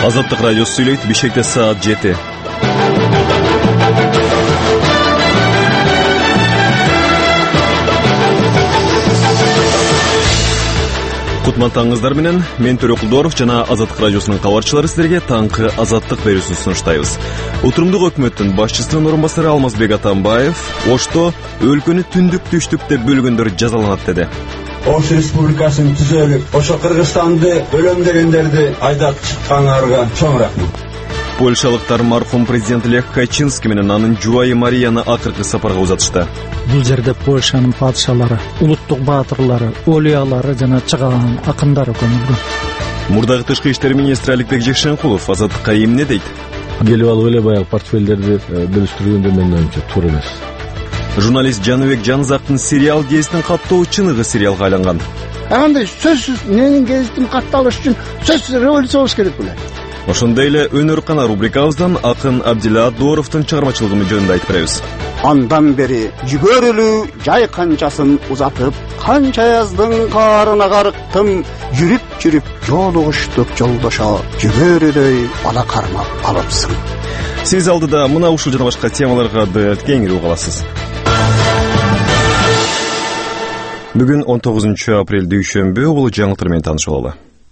Азаттык радиосу сүйлөйт. Бишкекте саат 7. Кутмантаңыздар менен мен Төрөкулдоров жана Азаттык радиосунун кабарчылары силерге таңкы азаттык берүүсүн сунуштайбыз. Отурумдук өкмөттүн башчысынын орун басары Алмазбек Атамбаев Ошто өлкөнү түндүк түштүк деп бөлгөндөр жазаланат деди. Ош Республикасынын түзөлүп, ошо Кыргызстанды бөлөмдөгөндөрдү айдап чыккандарга чоң рахмат. Польшалыктар мархум президент Лех Качинский менен анын жубайы Марияны акыркы сапарга узатышты. Бул жерде Польшанын падышалары, улуттук баатырлары, олиялары жана чыгаган акындары көмүлгөн. Мурдагы тышкы иштер министри Аликбек Жекшенкулов азаттыкка эмне дейт? Келип алып эле баягы портфелдерди бөлүштүргөндө менин оюмча туура эмес. Журналист Жаныбек Жанзактын сериал гезитин каттоо чыныгы сериалга айланган. Андай сөзсүз менин гезитим катталыш үчүн сөзсүз революция болуш керек беле. Ошондой эле өнөр-кана рубрикабыздан акын Абдилла Доровдун чыгармачылыгы жөнүндө айтып беребиз. Андан бери жүгөрүлүү жай канчасын узатып, канча яздын каарына карыктым, жүрүп жолугуштук жолдошо, жүгөрүдөй бала кармап алыпсың. Сиз алдыда мына ушул жана башка темаларга да кеңири уга аласыз. Бүгүн 19 апрель дүйшөмбү, бул жаңылыктар менен таанышып алалы.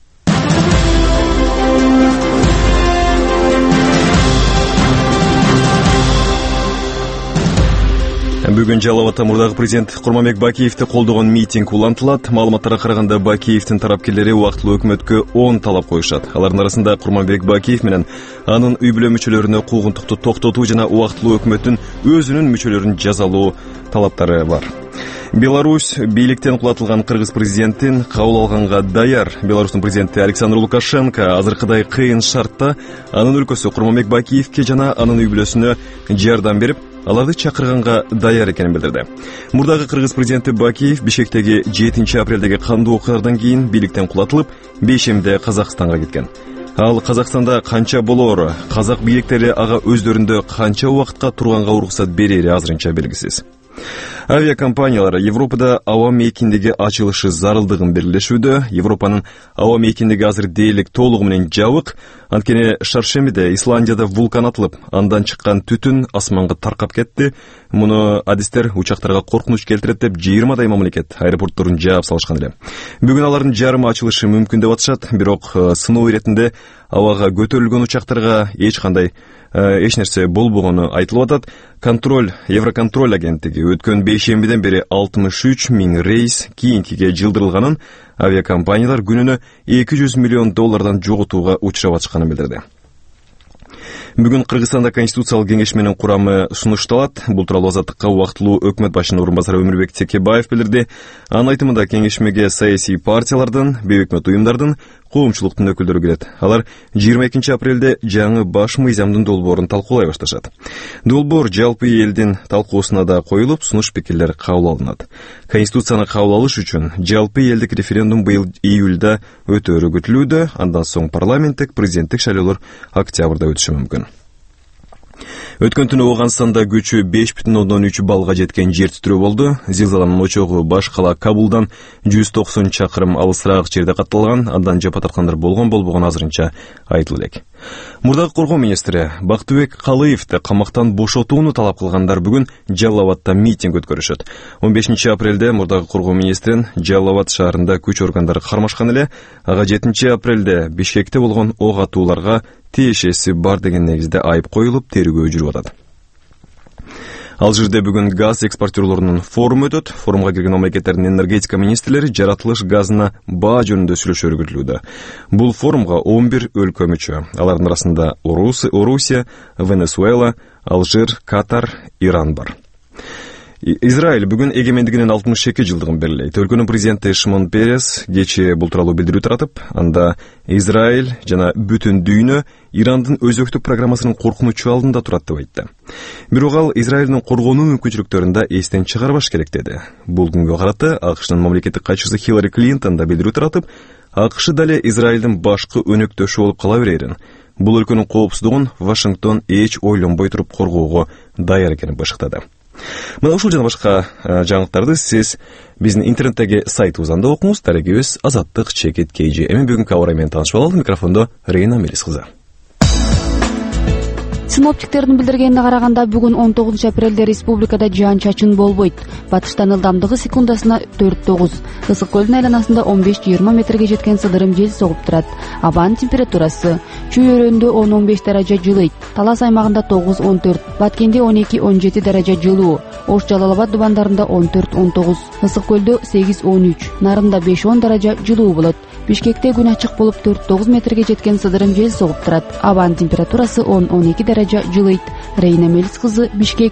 Бүгүн Жалал Абадта мурдагы президент Курманбек Бакиевди колдогон митинг улантылат. Маалыматтарга караганда Бакиевдин тарапкерлери убактылуу өкмөткө 10 талап коюшат. Алардын арасында Курманбек Бакиев менен анын үй бүлө мүчөлөрүнө куугунтукту токтотуу жана убактылуу өкмөттүн өзүнүн мүчөлөрүн жазалоо талаптары бар. Беларусь бийликтен кулатылган кыргыз президентин кабыл алганга даяр. Беларустун президенти Александр Лукашенко азыркыдай кыйын шартта анын өлкөсү Курманбек Бакиевге жана анын үй бүлөсүнө жардам берип, аларды чакырганга даяр экенин билдирди. Мурдагы кыргыз президенти Бакиев Бишкектеги 7 апрелдеги кандуу окуялардан кийин бийликтен кулатылып, бейшемде Казакстанга кеткен. Ал Казакстанда канча болоору, казак бийликтери ага өздөрүндө канча убакытка турганга уруксат берери азырынча белгисиз. Авиакомпаниялар Европада аба мейкиндиги ачылышы зарылдыгын белгилешүүдө. Европанын аба мейкиндиги азыр дээрлик толугу менен жабык. Анткени шаршембиде Исландияда вулкан атылып, андан чыккан түтүн асманга таркап кетти. Муну адистер учактарга коркунуч келтирет деп 20 мамлекет аэропортторун жаап салышкан эле. Бүгүн алардын жарымы ачылышы мүмкүн деп атышат, бирок сыноо иретинде абага көтөрүлгөн учактарга эч нерсе болбогону айтылып атат. Евроконтроль агенттиги өткөн бейшембиден бери 63 000 рейс кийинкиге жылдырылганын, авиакомпаниялар күнүнө $200 миллион жоготууга учурап атышканын билдирди. Бүгүн Кыргызстанда Конституциялык кеңеш менен курамы сунушталат. Бул тууралуу Азаттыкка убактылуу өкмөт башчынын орун басары Өмүрбек Текебаев билдирди. Анын айтымында кеңешмеге саясий партиялардын, бейөкмөт уюмдардын, коомчулуктун өкүлдөрү кирет. Алар 22 апрелде жаңы баш мыйзамдын долбоорун талкуулай башташат. Долбоор жалпы элдин талкуусуна да коюлуп, сунуш пикирлер кабыл алынат. Конституцияны кабыл алыш үчүн жалпы элдик референдум быйыл июлда өтөөрү күтүлүүдө, андан соң парламенттик, президенттик шайлоолор октябрда өтүшү мүмкүн. Өткөн түнү Ооганстанда күчү 5,3 балга жеткен жер титирөө болду. Зилзаланын очогу баш кала Кабулдан 190 чакырым алысыраак жерде катталган. Андан жапа тарткандар болгон азырынча айтылып элек. Мурдагы коргоо министри Бактыбек Калыевди камактан бошотууну талап кылгандар бүгүн Жалал Абадта митинг өткөрүшөт. 15 апрелде мурдагы коргоо министрин Жалал Абад шаарында күч органдары кармашкан эле. Ага 7 апрелде Бишкекте болгон ок атууларга тиешеси бар деген негизде айып коюлуп, тергөө жүрүп атат. Алжирде бүгүн газ экспортерлорунун форуму өтөт. Форумга кирген мамлекеттердин энергетика министрлери жаратылыш газына баа жөнүндө сүйлөшөөрү күтүлүүдө. Бул форумга 11 өлкө мүчө. Алардын арасында Орусия, Венесуэла, Алжир, Катар, Иран бар. Израиль бүгүн эгемендигинин 62 жылдыгын белгилейт. Өлкөнүн президенти Шимон Перес кечээ бул тууралуу билдирүү таратып, анда Израиль жана бүтүн дүйнө Ирандын өзөктүк программасынын коркунучу алдында турат деп айтты. Бирок ал Израилдин коргонуу мүмкүнчүлүктөрүн да эстен чыгарбаш керек деди. Бул күнгө карата АКШнын мамлекеттик катчысы Хиллари Клинтон да билдирүү таратып, АКШ дале Израилдин башкы өнөктөшү болуп кала берерин. Бул өлкөнүн коопсуздугун Вашингтон эч ойлонбой туруп коргоого даяр экенин башыктады. Мына ушул жана башка жаңылыктарды сиз биздин интернеттеги сайтыбыздан да окуңуз. Тарегибиз Азаттык _KG. Эми бүгүнкү абар менен таанышып алалы. Микрофондо Рейна Мелис кызы. Синоптиктердин билдиргенине караганда бүгүн 19 апрелде республикада жаан-чачын болбойт. Батыштан ылдамдыгы секундасына 4-9, Ысык көлдүн айланасында 15-20 метрге жеткен сыдырым жел согуп турат. Абанын температурасы: Чүй өрөөндө 10-15 даража жылыйт, Талас аймагында 9-14, Баткенде 12-17 даража жылуу, Ош Жалал-Абад дубандарында 14-19, Ысык көлдө 8-13, Нарында 5-10 даража жылуу болот. Бишкекте күн ачык болуп 4-9 метрге жеткен сыдырым жел согуп турат. Абанын температурасы 10-12 даража жылыйт. Рейна Мелис кызы, Бишкек.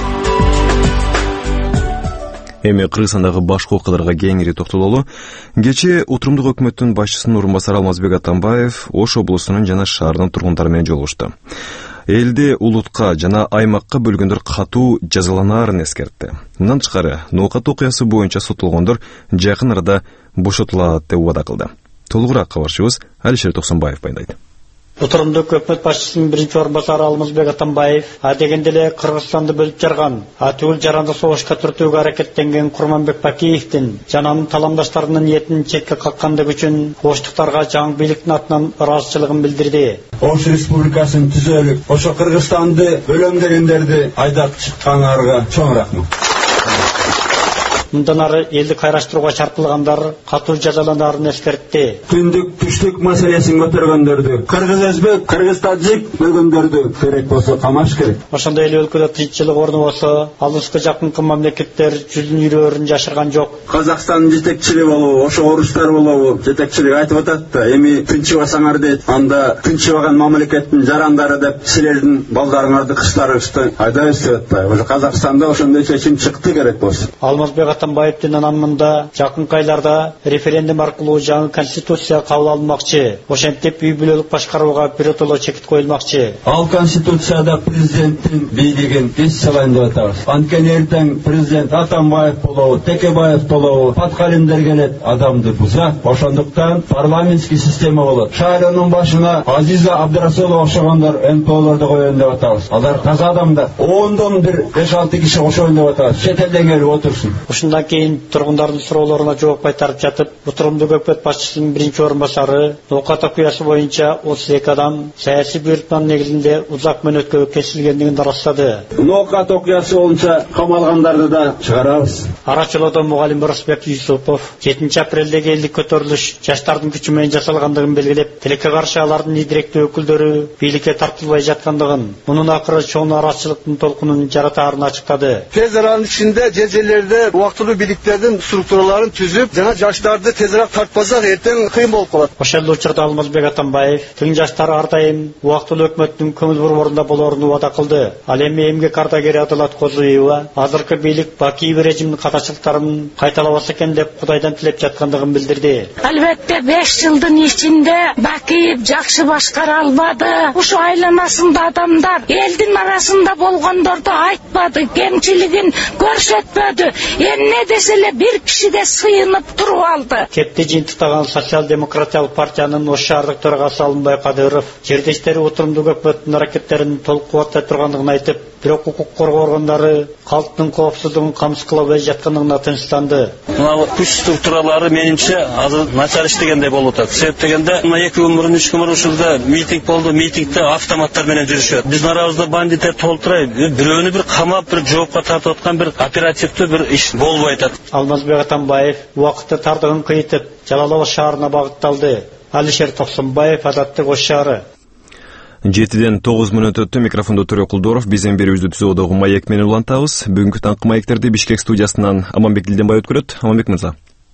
Эми Кыргызстандагы башка окуяларга кеңири токтололу. Кечээ Утурумдук өкмөттүн башчысынын орун басары Алмазбек Атамбаев Ош облусунун жана шаарынын тургундары менен жолугушту. Элди улутка жана аймакка бөлгөндөр катуу жазаланаарын эскертти. Мындан тышкары, ноокат окуясы боюнча соттолгондор жакын арада бошотулат деп убада кылды. Толугураак кабарчыбыз Алишер Токсонбаев баяндайт. Утурумдук өкмөт башчысынын биринчи орун басары Алмазбек Атамбаев дегенде эле Кыргызстанды бөлүп жарган, түгүл жаранды согушка түртүүгө аракеттенген Курманбек Бакиевдин жана анын таламдаштарынын ниетин четке каккандыгы үчүн оштуктарга жаңы бийликтин атынан ыраазычылыгын билдирди. Ош Республикасын түзөлүп, ошо Кыргызстанды бөлөм дегендерди айдап чыккандарга чоң рахмат. Мындан ары элди кайраштырууга чарпылгандар катуу жазаланаарын эскертти. Түндүк түштүк маселесин көтөргөндөрдү, кыргыз өзбек, кыргыз тажик бөлгөндөрдү керек болсо камаш керек. Ошондой эле өлкөдө тынччылык орнобосо, алыскы жакынкы мамлекеттер жүзүн үйрөөрүн жашырган жок. Казакстандын жетекчилиги болобу, ошо орустар болобу, жетекчилик айтып атат да, эми тынчыбасаңар дейт. Анда тынчыбаган мамлекеттин жарандары деп силердин балдарыңарды, кыздарыңызды айдайбыз деп атпайбы. Ошо Казакстанда ошондой чечим чыкты керек болсо. Алмазбек Атамбаевдин анамында жакынкы айларда референдум аркылуу жаңы конституция кабыл алынмакчы. Ошентип үй бүлөлүк башкарууга биротоло чекит коюлмакчы. Ал конституцияда президенттин бийлигин эс салайын деп атабыз. Анткени эртең президент Атамбаев болобу, Текебаев болобу, Паткалимдер келет, адамды бузат. Ошондуктан парламентский система болот. Шайлоонун башына Азиза Абдрасулова окшогондор МПОлорду коёюн деп атабыз. Алар таза адамдар. Ондон бир 5-6 киши кошоюн деп атабыз. Чет элден келип отурсун. Ушундан кийин тургундардын суроолоруна жооп кайтарып жатып, Утурумдук өкмөт башчысынын биринчи орун басары ноокат окуясы боюнча 32 адам саясий буйрутманын негизинде узак мөөнөткө кесилгендигин ырастады. Ноокат окуясы боюнча камалгандарды да чыгарабыз. Арачылоодо мугалим Оросбек Юсупов 7 апрелдеги элдик көтөрүлүш жаштардын күчү менен жасалгандыгын белгилеп, тилекке каршы алардын идиректүү өкүлдөрү бийликке тартылбай жаткандыгын, мунун акыры чоң нараачылыктын толкунун жаратаарын ачыктады. Тез аранын ичинде жерлерде убактылуу бийликтердин структураларын түзүп, жана жаштарды тезирээк тартпасак эртең кыйын болуп калат. Ошол учурда Алмазбек Атамбаев тың жаштар ар дайым убактылуу өкмөттүн көңүл бурморунда болоорун убада кылды. Ал эми эмгек ардагери Адалат Козуева азыркы бийлик Бакиев режимдин катачылыктарын кайталабаса экен деп Кудайдан тилеп жаткандыгын билдирди. Албетте 5 жылдын ичинде Бакиев жакшы башкара албады. Ушу айланасында адамдар элдин арасында болгондорду айтпады, кемчилигин көрсөтпөдү. Эмне деселе бир кишиге сыйынып туруп алды. Кепти жыйынтыктаган социал-демократиялык партиянын Ош шаардык төрагасы Алымбай Кадыров жердештери Утурумдук өкмөттүн аракеттерин толук кубаттай тургандыгын айтып, бирок укук коргоо органдары калктын коопсуздугун камсыз кыла албай жаткандыгына тынчтанды. Мына күч структуралары менимче азыр начар иштегендей болуп атат. Себеп дегенде мына 2 күн мурун 3 күн мурун ушулда митинг болду. Митингде автоматтар менен жүрүшөт. Биздин арабызда бандиттер толтурай, бирөөнү бир камап, бир жоопко тартып аткан бир оперативдүү бир иш болбой атат. Алмазбек Атамбаев убакытты тардыгын кыйтып, Жалал-Абад шаарына багытталды. Алишер Токсонбаев, Азаттык, Ош шаары. 7-ден 9 мүнөт өттү. Микрофондо Төрө Кулдоров. Бизден бери үзүлтүүдөгү маек менен улантабыз. Бүгүнкү таңкы маектерди Бишкек студиясынан Аманбек Дилденбай өткөрөт. Аманбек мырза.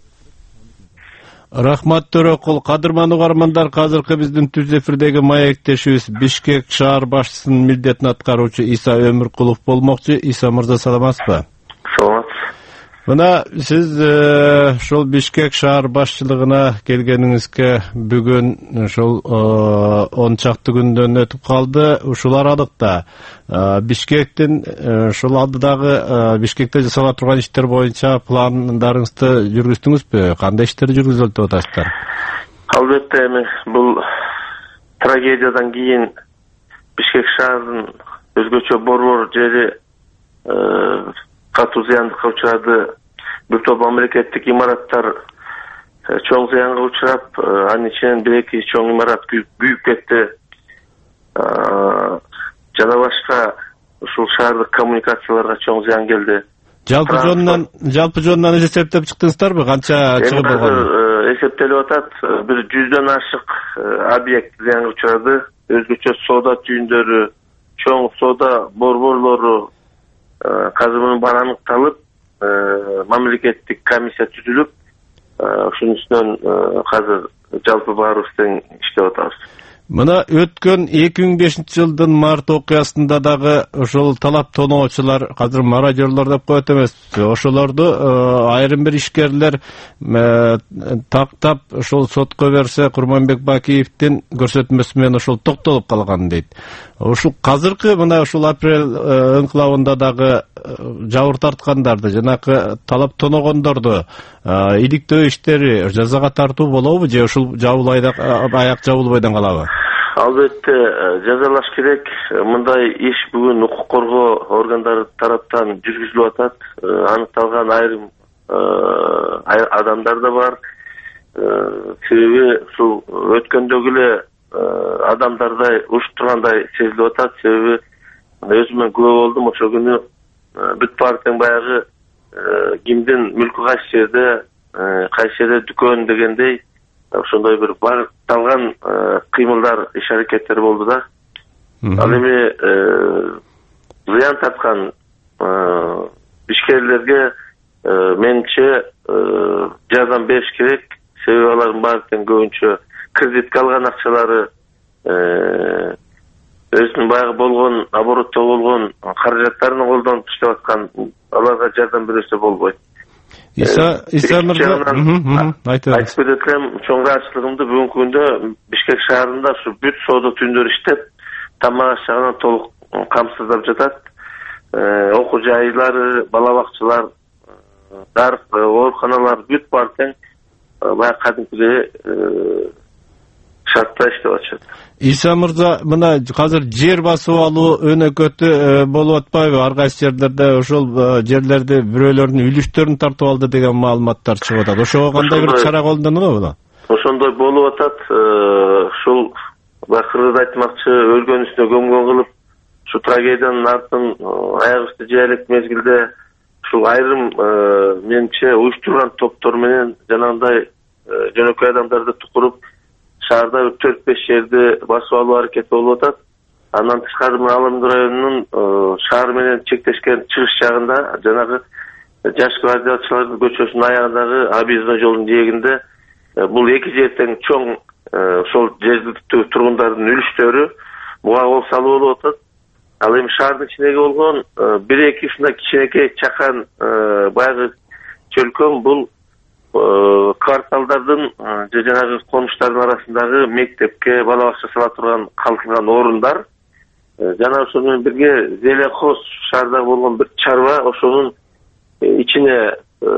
Рахмат Төрөкул. Кадырман угармандар, азыркы биздин түз эфирдеги маектешибиз Бишкек шаар башчысынын милдетин аткаруучу Иса Өмүркулов болмокчу. Иса мырза, саламатсызбы? Саламат. Мына сиз ошол Бишкек шаар башчылыгына келгениңизге бүгүн ошол 10 чакты күндөн өтүп калды. Ушул аралыкта Бишкектин ошол алдыдагы Бишкекте жасала турган иштер боюнча пландарыңызды жүргүздүңүзбү? Кандай иштер жүргүзүлөт деп атасыздар? Албетте, эми бул трагедиядан кийин Бишкек шаарынын өзгөчө борбор жери катуу зыяндыкка учурады. Бир топ мамлекеттик имараттар чоң зыянга учурап, анын ичинен 1-2 чоң имарат күйүп кетти. жана башка ушул шаардык коммуникацияларга чоң зыян келди. Жалпы жонунан эсептеп чыктыңыздарбы? Канча чыгып болгон? Эсептелип атат. Bir 100дөн ашык объект зыянга учурады. Өзгөчө соода түйүндөрү, чоң соода борборлору азыр мунун баары аныкталып, мамлекеттик комиссия түзүлүп, ушунун үстүнөн азыр жалпы баарыбыз тең иштеп атабыз. Мына өткөн 2005-жылдын март окуясында дагы ошол талап тоноочулар, азыр мародёрлор деп коет эмес, ошолорду айрым бир ишкерлер тактап ошол сотко берсе, Курманбек Бакиевдин көрсөтмөсү менен ошол токтолуп калган дейт. Ушул азыркы мына ушул апрель инкылабында дагы жабыр тарткандарды, жанакы талап тоногондорду иликтөө иштери жазага тартуу болобу же ушул аяк жабылбайдан калабы? Албетте жазалаш керек. Мындай иш бүгүн укук коргоо органдары тараптан жүргүзүлүп атат. Аныкталган айрым адамдар да бар. Себеби ушул өткөндөгү эле адамдардай уруштургандай сезилип атат. Себеби өзүмөн күбө болдум. Ошол күнү бүт баары тең баягы кимдин мүлкү кайсы жерде дүкөн дегендей ошондой бир багытталган кыймылдар, иш аракеттер болду да. Ал эми зыян тарткан ишкерлерге менимче жардам бериш керек. Себеби алардын баары тең көбүнчө кредитке алган акчалары өзүнүн баягы болгон оборотто болгон каражаттарын колдонуп иштеп аткан, аларга жардам берсе болбойт. Иса мырза айтып берет элем, чоң ыраазычылыгымды бүгүнкү күндө Бишкек шаарында ушу бүт соода түйүндөрү иштеп, тамак аш жагынан толук камсыздап жатат. Окуу жайлары, бала бакчалар, ооруканалар бүт баары тең баягы кадимкидей шартта иштеп атышат. Иса мырза, мына азыр жер басып алуу өнөкөтү болуп атпайбы? Ар кайсы жерлерде ошол жерлерди бирөөлөрдүн үлүштөрүн тартып алды деген маалыматтар чыгып атат. Ошого кандай бир чара колдонулобу? Ошондой болуп атат. Ушул кыргыз айтмакчы өлгөн үстүнө көмгөн кылып, ушу трагедиянын артын аягыбызды жыя элек мезгилде ушул айрым менимче уюштурган топтор менен жанагындай жөнөкөй адамдарды тукуруп шаарда 4-5 жерди басып алуу аракети болуп атат. Андан тышкары Алматы районунун шаар менен чектешкен чыгыш жагында жанагы Жаш гвардиячылардын көчөсүнүн аягындагы объездной жолдун жээгинде бул эки жер тең чоң ошол жергиликтүү тургундардын үлүштөрү буга кол салуу болуп атат. Ал эми шаардын ичиндеги болгон 1-2 ушундай кичинекей чакан баягы чөлкөм бул кварталдардын же жанагы конуштардын арасындагы мектепке, бала бакча сала турган калтырган орундар. Жана ошол менен бирге Зеленхоз шаарда болгон бир чарба ошонун ичине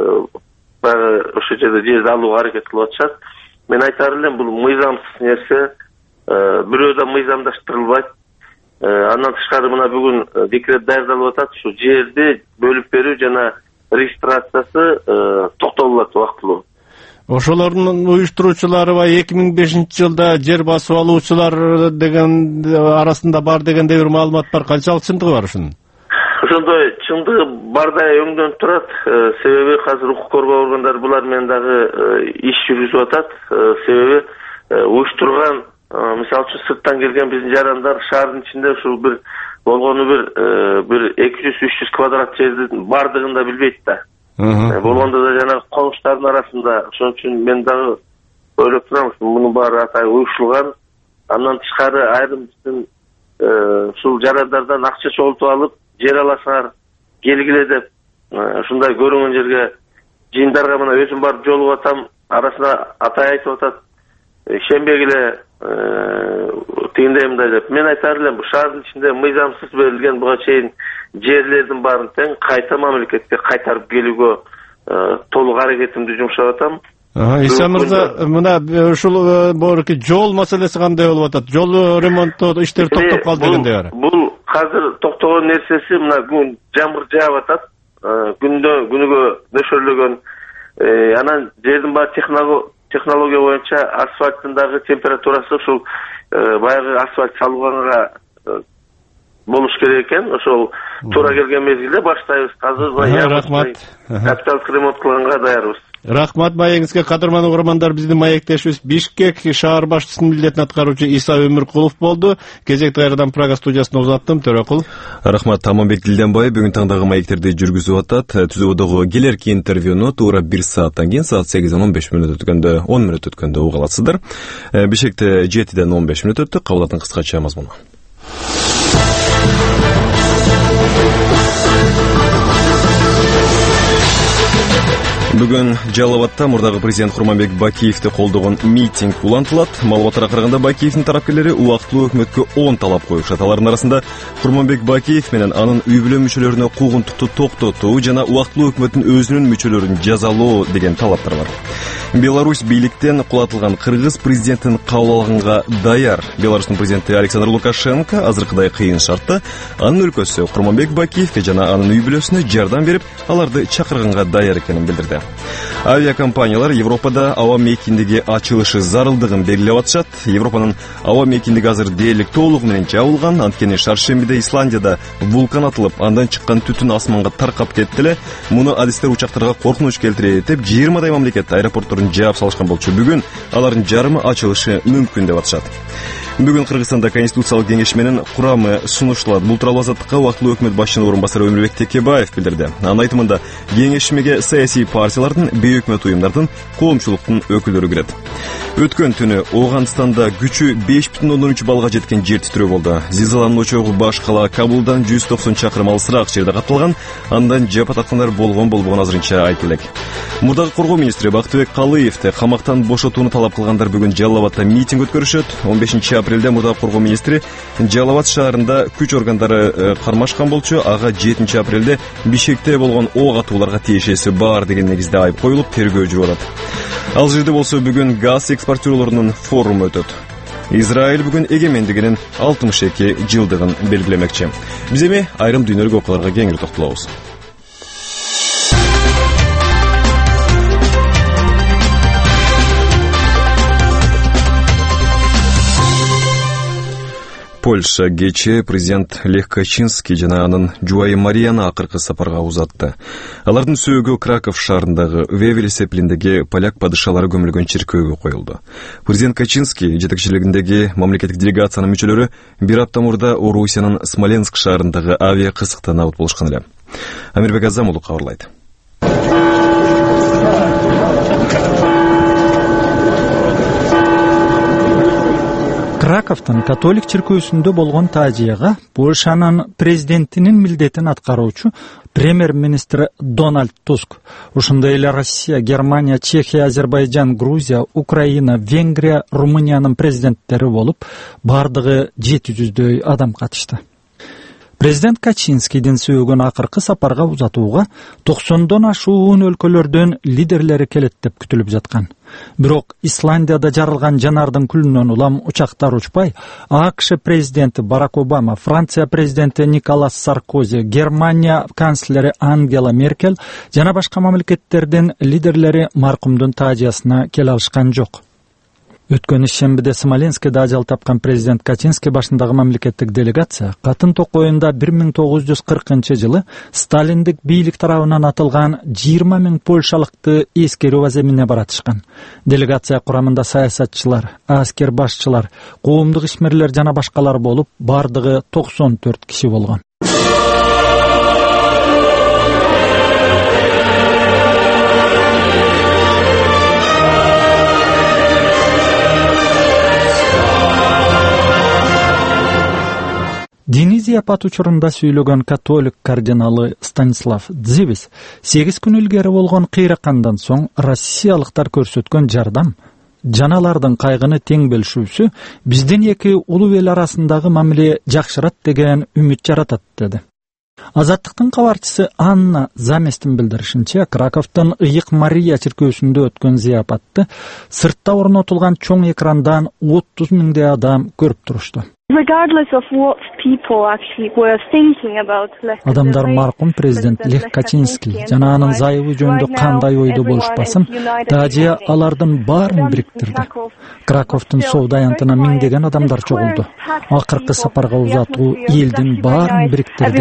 баягы ошол жерде жерди алууга аракет кылып атышат. Мен айтар элем, бул мыйзамсыз нерсе, бирөө да мыйзамдаштырылбайт. Андан тышкары мына бүгүн декрет даярдалып атат, ушу жерди бөлүп берүү жана регистрациясы токтолулат убактылуу. Ошолордун уюштуруучулары 2005-жылда жер басып алуучулар деген арасында бар дегендей бир маалымат бар. Канчалык чындыгы бар ушунун? Ошондой чындыгы бардай өңдөнүп турат. Себеби азыр укук коргоо органдары булар менен дагы иш жүргүзүп атат. Себеби уюштурган, мисалы үчүн сырттан келген биздин жарандар шаардын ичинде ушул бир болгону бир 200-300 квадрат жердин бардыгын да билбейт да. Болгондо да жана конуштардын арасында. Ошон үчүн мен дагы ойлоп турам, мунун баары атайын уюштурулган. Андан тышкары айрым биздин ушул жарандардан акча чогултуп алып, жер аласыңар, келгиле деп ушундай көрүнгөн жерге жыйындарга мына өзүм барып жолугуп атам, арасына атай айтып атат, ишенбегиле тигиндей мындай деп. Мен айтар элем, бул шаардын ичинде мыйзамсыз берилген буга чейин жерлердин баарын тең кайта мамлекетке кайтарып келүүгө толук аракетимди жумшап атам. Иса мырза, мына ушул борки жол маселеси кандай болуп атат? Жол ремонттоо иштери токтоп калды дегендей бар. Бул азыр токтогон нерсеси мына күн жамгыр жаап атат. Күнүгө нөшөрлөгөн. Анан жердин баары технология боюнча асфальттын дагы температурасы ушул баягы асфальт салганга болуш керек экен. Ошол туура келген мезгилде баштайбыз. Азыр рахмат. Капиталдык ремонт кылганга даярбыз. Рахмат маегиңизге, кадырман угармандар. Биздин маектешибиз Бишкек шаар башчысынын милдетин аткаруучу Иса Өмүркулов болду. Кезекти кайрадан Прага студиясына узаттым. Төрөкул. Рахмат. Аманбек Дилденбай бүгүн таңдагы маектерди жүргүзүп атат. Түзүүдөгү келерки интервьюну туура 1 сааттан кийин саат 8:15 өткөндө 10 мүнөт өткөндө уга аласыздар. Бишкекте 7:15 өттү. Кабылдатын кыскача мазмуну. Бүгүн Жалалабадта мурдагы президент Курманбек Бакиевди колдогон митинг улантылат. Маалыматтарга караганда Бакиевдин тарапкерлери убактылуу өкмөткө 10 талап коюшат. Алардын арасында Курманбек Бакиев менен анын үй бүлө мүчөлөрүнө куугунтукту токтотуу жана убактылуу өкмөттүн өзүнүн мүчөлөрүн жазалоо деген талаптар бар. Беларусь бийликтен кулатылган кыргыз президентин кабыл алганга даяр. Беларустун президенти Александр Лукашенко азыркыдай кыйын шартта анын өлкөсү Курманбек Бакиевге жана анын үй бүлөсүнө жардам берип, аларды чакырганга даяр экенин билдирди. Авиакомпаниялар Европада аба мейкиндиги ачылышы зарылдыгын белгилеп атышат. Европанын аба мейкиндиги азыр дээрлик толугу менен жабылган. Анткени шаршембиде Исландияда вулкан атылып, андан чыккан түтүн асманга таркап кетти эле. Муну адистер учактарга коркунуч келтирет деп 20 мамлекет аэропортторун жаап салышкан болчу. Бүгүн алардын жарымы ачылышы мүмкүн деп атышат. Бүгүн Кыргызстанда Конституциялык кеңеш менен курамы сунушталат. Бул тууралуу азаттыкка убактылуу өкмөт башчынын орун басары Өмүрбек Текебаев билдирди. Анын айтымында кеңешмеге саясий партиялардын, бейөкмөт уюмдардын, коомчулуктун өкүлдөрү кирет. Өткөн түнү Ооганстанда күчү 5,3 балга жеткен жер титирөө болду. Зилзаланын очогу баш кала Кабулдан 190 чакырым алысыраак жерде катталган. Андан жапа таткандар болгон азырынча айтып элек. Мурдагы коргоо министри Бактыбек Калыевди камактан бошотууну талап кылгандар бүгүн Жалалабадта митинг өткөрүшөт. 15 апрелде мурдагы коргоо министри Жалалабад шаарында күч органдары кармашкан болчу. Ага 7 апрелде Бишкекте болгон ок атууларга тиешеси бар деген негизде айып коюлуп, тергөө жүрүп атат. Ал жерде болсо бүгүн газ экспортерлорунун форуму өтөт. Израиль бүгүн эгемендигинин 62 жылдыгын белгилемекчи. Биз эми айрым дүйнөлүк окуяларга кеңири токтолобуз. Польша кечээ президент Лех Качинский жана анын жубайы Марияны акыркы сапарга узатты. Алардын сөөгү Краков шаарындагы Вевель Сеплиндеги поляк падышалары көмүлгөн чиркөөгө коюлду. Президент Качинский жетекчилигиндеги мамлекеттик делегациянын мүчөлөрү бир апта мурда Орусиянын Смоленск шаарындагы авиа кысыктан абыт болушкан эле. Амирбек Азам уулу кабарлайт. Краковтун католик чиркөөсүндө болгон таажияга Польшанын президентинин милдетин аткаруучу премьер-министр Дональд Туск, ошондой эле Россия, Германия, Чехия, Азербайджан, Грузия, Украина, Венгрия, Румыниянын президенттери болуп, бардыгы 700дөй адам катышты. Президент Качинскийдин сөөгөн акыркы сапарга узатууга 90дон ашуун өлкөлөрдөн лидерлери келет деп күтүлүп жаткан. Бирок Исландияда жарылган жанардын күлүнөн улам учактар учпай, АКШ президенти Барак Обама, Франция президенти Николас Саркози, Германия канцлери Ангела Меркель жана башка мамлекеттердин лидерлери маркумдун таажиясына келе алышкан жок. Өткөн ишембиде Смоленскеде ажал тапкан президент Качинский башындагы мамлекеттик делегация катын токоюнда 1940-жылы Сталиндик бийлик тарабынан атылган 20 000 польшалыкты эскерүү аземине баратышкан. Делегация курамында саясатчылар, аскер башчылар, коомдук ишмерлер жана башкалар болуп, бардыгы 94 киши болгон. Дини зияпат учурунда сүйлөгөн католик кардиналы Станислав Дзивис 8 күн илгери болгон кыйракандан соң россиялыктар көрсөткөн жардам, жаналардын кайгыны тең бөлүшүүсү биздин эки улуу эл арасындагы мамиле жакшырат деген үмүт жаратат деди. Азаттыктын кабарчысы Анна Заместин билдиришинче, Краковдун Ыйык Мария чиркөөсүндө өткөн зияпатты сыртта орнотулган чоң экрандан 30 000 адам көрүп турушту. Адамдар маркум президент Лех Качинский жана анын зайыбы жөнүндө кандай ойдо болушпасын, Дадия алардын баарын бириктирди. Краковдун соода аянтына миңдеген адамдар чогулду. Акыркы сапарга узатуу элдин баарын бириктирди.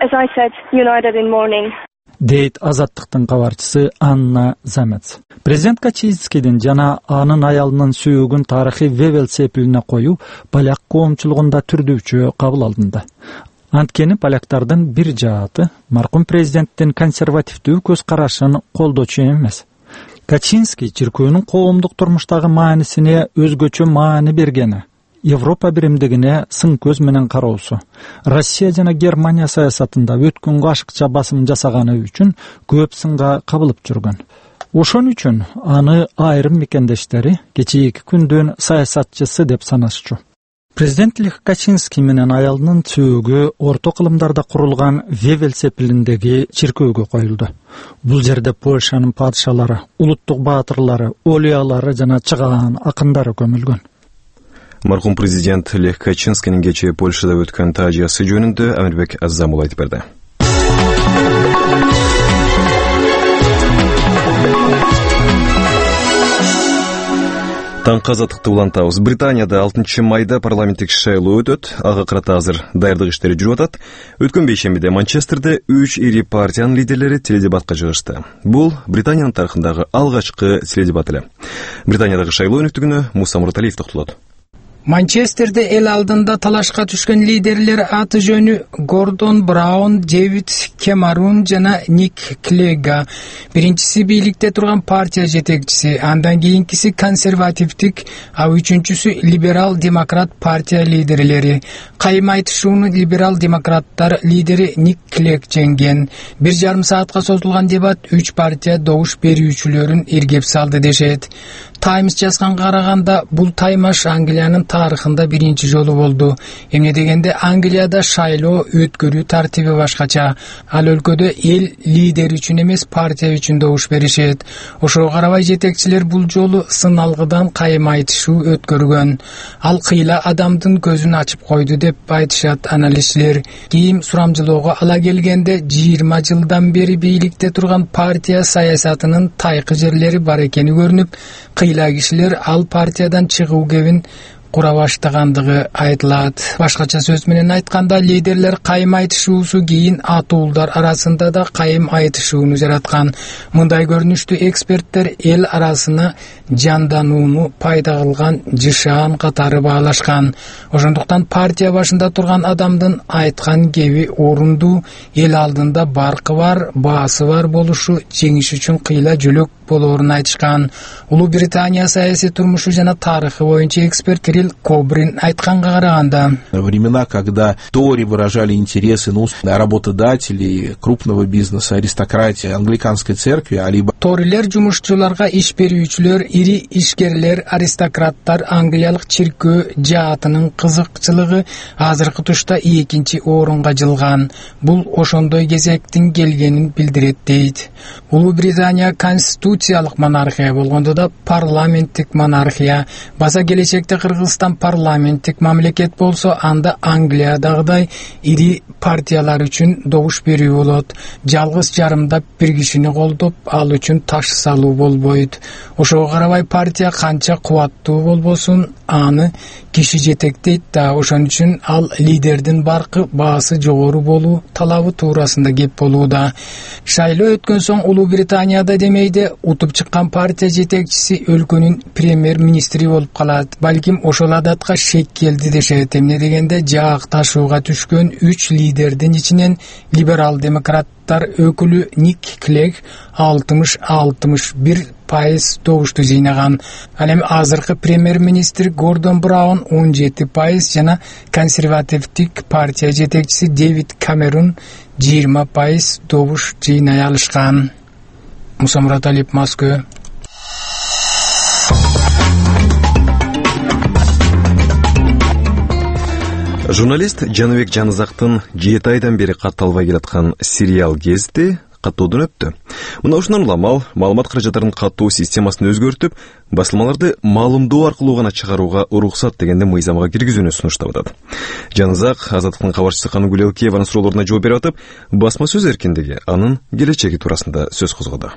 Дейт Азаттыктын кабарчысы Анна Замец. Президент Качинскийдин жана анын аялынын сүйүүгүн тарыхый Вевел сепилине коюу поляк коомчулугунда түрдүүчү кабыл алынды. Анткени поляктардын бир жааты маркум президенттин консервативдүү көз карашын колдоочу эмес. Качинский чиркөөнүн коомдук турмуштагы маанисине өзгөчө маани бергени, Европа биримдигине сын көз менен кароосу, Россия жана Германия саясатында өткөнгө ашыкча басым жасаганы үчүн көп сынга кабылып жүргөн. Ошон үчүн аны айрым мекендештери кечээки күндөн саясатчысы деп санашчу. Президент Лех Качинский менен аялынын сүйүүгү орто кылымдарда курулган Вевел сепилиндеги чиркөөгө коюлду. Бул жерде Польшанын падышалары, улуттук баатырлары, олиялары жана чыгаан акындары көмүлгөн. Маркум президент Лех Качинскийдин кечээ Польшада өткөн таажиясы жөнүндө Амирбек Аззамул айтып берди. Таңкы азаттыкты улантабыз. Британияда 6 майда парламенттик шайлоо өтөт. Ага карата азыр даярдык иштери жүрүп атат. Өткөн бейшембиде Манчестерде 3 ири партиянын лидерлери теледебатка жыгышты. Бул Британиянын тарыхындагы алгачкы теледебат эле. Британиядагы шайлоо өнүктүгүнө Муса Мураталиев токтолот. Манчестерде эл алдында талашка түшкөн лидерлер аты жөнү Гордон Браун, Дэвид Кэмерон жана Ник Клега. Биринчиси бийликте турган партия жетекчиси, андан кийинкиси консервативдик, а үчүнчүсү либерал-демократ партия лидерлери. Кайым айтышууну либерал-демократтар лидери Ник Клег жеңген. 1,5 саатка созулган дебат 3 партия добуш берүүчүлөрүн иргеп салды дешет. Times жазганга караганда бул таймаш Англиянын тарыхында биринчи жолу болду. Эмне дегенде Англияда шайлоо өткөрүү тартиби башкача. Ал өлкөдө эл лидер үчүн эмес партия үчүн добуш беришет. Ошого карабай жетекчилер бул жолу сыналгыдан кайым айтышуу өткөргөн. Ал кыйла адамдын көзүн ачып койду деп айтышат аналитиктер. Кийим сурамжылоого ала келгенде 20 жылдан бери бийликте турган партия саясатынын тайкы жерлери бар экени көрүнүп, кыйла кишилер ал партиядан чыгуу кебин кура баштагандыгы айтылат. Башкача сөз менен айтканда, лидерлер кайым айтышуусу кийин атуулдар арасында да кайым айтышууну жараткан. Мындай көрүнүштү эксперттер эл арасына жанданууну пайда кылган жышаан катары баалашкан. Ошондуктан партия башында турган адамдын айткан кеби орундуу, эл алдында баркы бар, баасы бар болушу жеңиш үчүн кыйла жөлөк болоорун айтышкан. Улуу Британия саясий турмушу жана тарыхы боюнча эксперт Кобрин айтканга караганда, времена, когда Тори выражали интересы работодателей, крупного бизнеса, аристократии, англиканской церкви, либо Торилер жумушчуларга иш берүүчүлөр, ири ишкерлер, аристократтар, англиялык чиркөө жаатынын кызыкчылыгы азыркы тушта 2-чи орунга жылган. Бул ошондой кезектин келгенин билдирет дейт. Улуу Британия конституциялык монархия болгондо да парламенттик монархия. Баса келечекте Кыргызстан парламенттик мамлекет болсо, анда Англиядагыдай ири партиялар үчүн добуш берүү болот. Жалгыз жарымдап бир кишини колдоп, ал үчүн таш салуу болбойт. Ошого карабай партия канча кубаттуу болбосун, аны киши жетектейт да, ошон үчүн ал лидердин баркы баасы жогору болуу талабы туурасында кеп болууда. Шайлоо өткөн соң Улуу Британияда демейде утуп чыккан партия жетекчиси өлкөнүн премьер-министри болуп калат. Балким ошол адатка шек келди дешет. Эмне дегенде жаак ташууга түшкөн 3 лидердин ичинен либерал-демократтар өкүлү Ник Клег 60-61% добушту жыйнаган. Ал эми азыркы премьер-министр Гордон Браун 17% жана консервативдик партия жетекчиси Дэвид Кэмерон 20% добуш жыйнай алышкан. Муса Мураталиев, Москва. Журналист Жаныбек Жанызактын 7 айдан бери катталбай келаткан сериал Кезди каттоодон өттү. Мына ушундан улам ал маалымат каражаттарын каттоо системасын өзгөртүп, басылмаларды маалымдоо аркылуу гана чыгарууга уруксат дегенде мыйзамга киргизүүнү сунуштап атат. Жанызак Азаттыктын кабарчысы Каныгүл Элкееванын суроолоруна жооп берип атып, басма сөз эркиндиги анын келечеги туурасында сөз козгоду.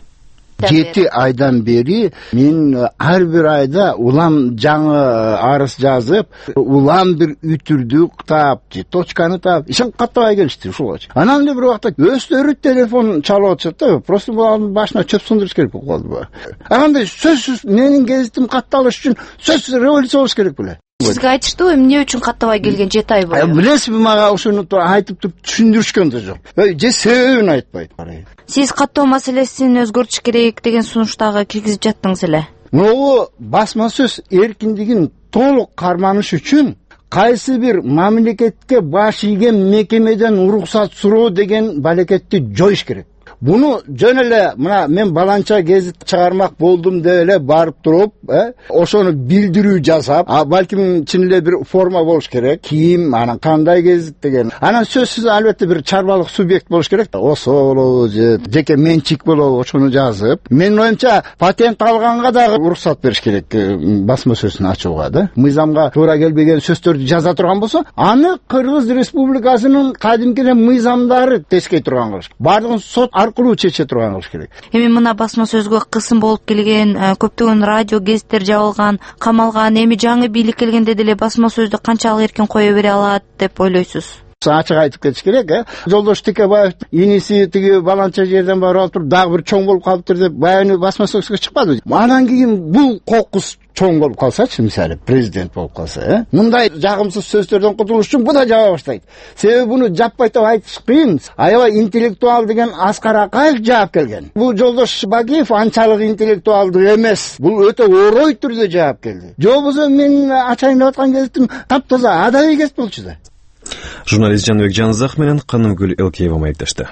7 айдан бери мен ар бир айда улам жаңы арыз жазып, улам бир үтүрдүк таап, точканы таап, ишин каттабай келишти ушулга. Анан эле бир убакта өздөрү телефон чалып атышат да, просто булардын башына чөп сундуруш керек болуп калды. Андай сөзсүз менин гезитим катталыш үчүн сөзсүз революция болуш керек беле. Сизге айтышты, эмне үчүн каттабай келген 7 ай бою? Билесизби, мага ошону айтып туруп түшүндүрүшкөн да жок. Же себебин айтпайт. Сиз каттоо маселесин өзгөртүш керек деген сунуштагы киргизип жаттыңыз эле. Могу басма сөз эркиндигин толук карманыш үчүн кайсы бир мамлекетке баш ийген мекемеден уруксат суроо деген балекетти жоюш керек. Буну жөн эле мына мен баланча гезит чыгармак болдум деп эле барып туруп, ошону билдирүү жасап, балким чын эле бир форма болуш керек. Ким, анан кандай гезит деген. Анан сөзсүз албетте бир чарбалык субъект болуш керек. Болобу же жеке менчик болобу, ошону жазып. Менин оюмча патент алганга дагы уруксат бериш керек басма сөзүн ачууга да. Мыйзамга туура келбеген сөздөрдү жаза турган болсо, аны Кыргыз Республикасынын кадимки мыйзамдары тескей турган кылыш. Бардыгын сот аркылуу чече турган кылыш керек. Эми мына басма сөзгө кысым болуп келген, көптөгөн радио гезиттер жабылган, камалган, эми жаңы бийлик келгенде деле басма сөздү канчалык эркин кое бере алат деп ойлойсуз? Ачык айтып кетиш керек, Жолдош Текебаев иниси тиги баланча жерден барып алып туруп дагы бир чоң болуп калыптыр деп баягы басма сөзгө чыкпады. Анан кийин бул кокус чоң болуп калсачы, мисалы президент болуп калса, мындай жагымсыз сөздөрдөн кутулуш үчүн бу да жаба баштайт. Себеби буну жаппай деп айтыш кыйын. Аябай интеллектуал деген Аскар Акаев жаап келген. Бул Жолдош Бакиев анчалык интеллектуалдуу эмес. Бул өтө орой түрдө жаап келди. Же болбосо мен ачайын деп аткан кездим таптаза адабий кез болчу да. Журналист Жаныбек Жанызак менен Каныгүл Элкеева маектешти.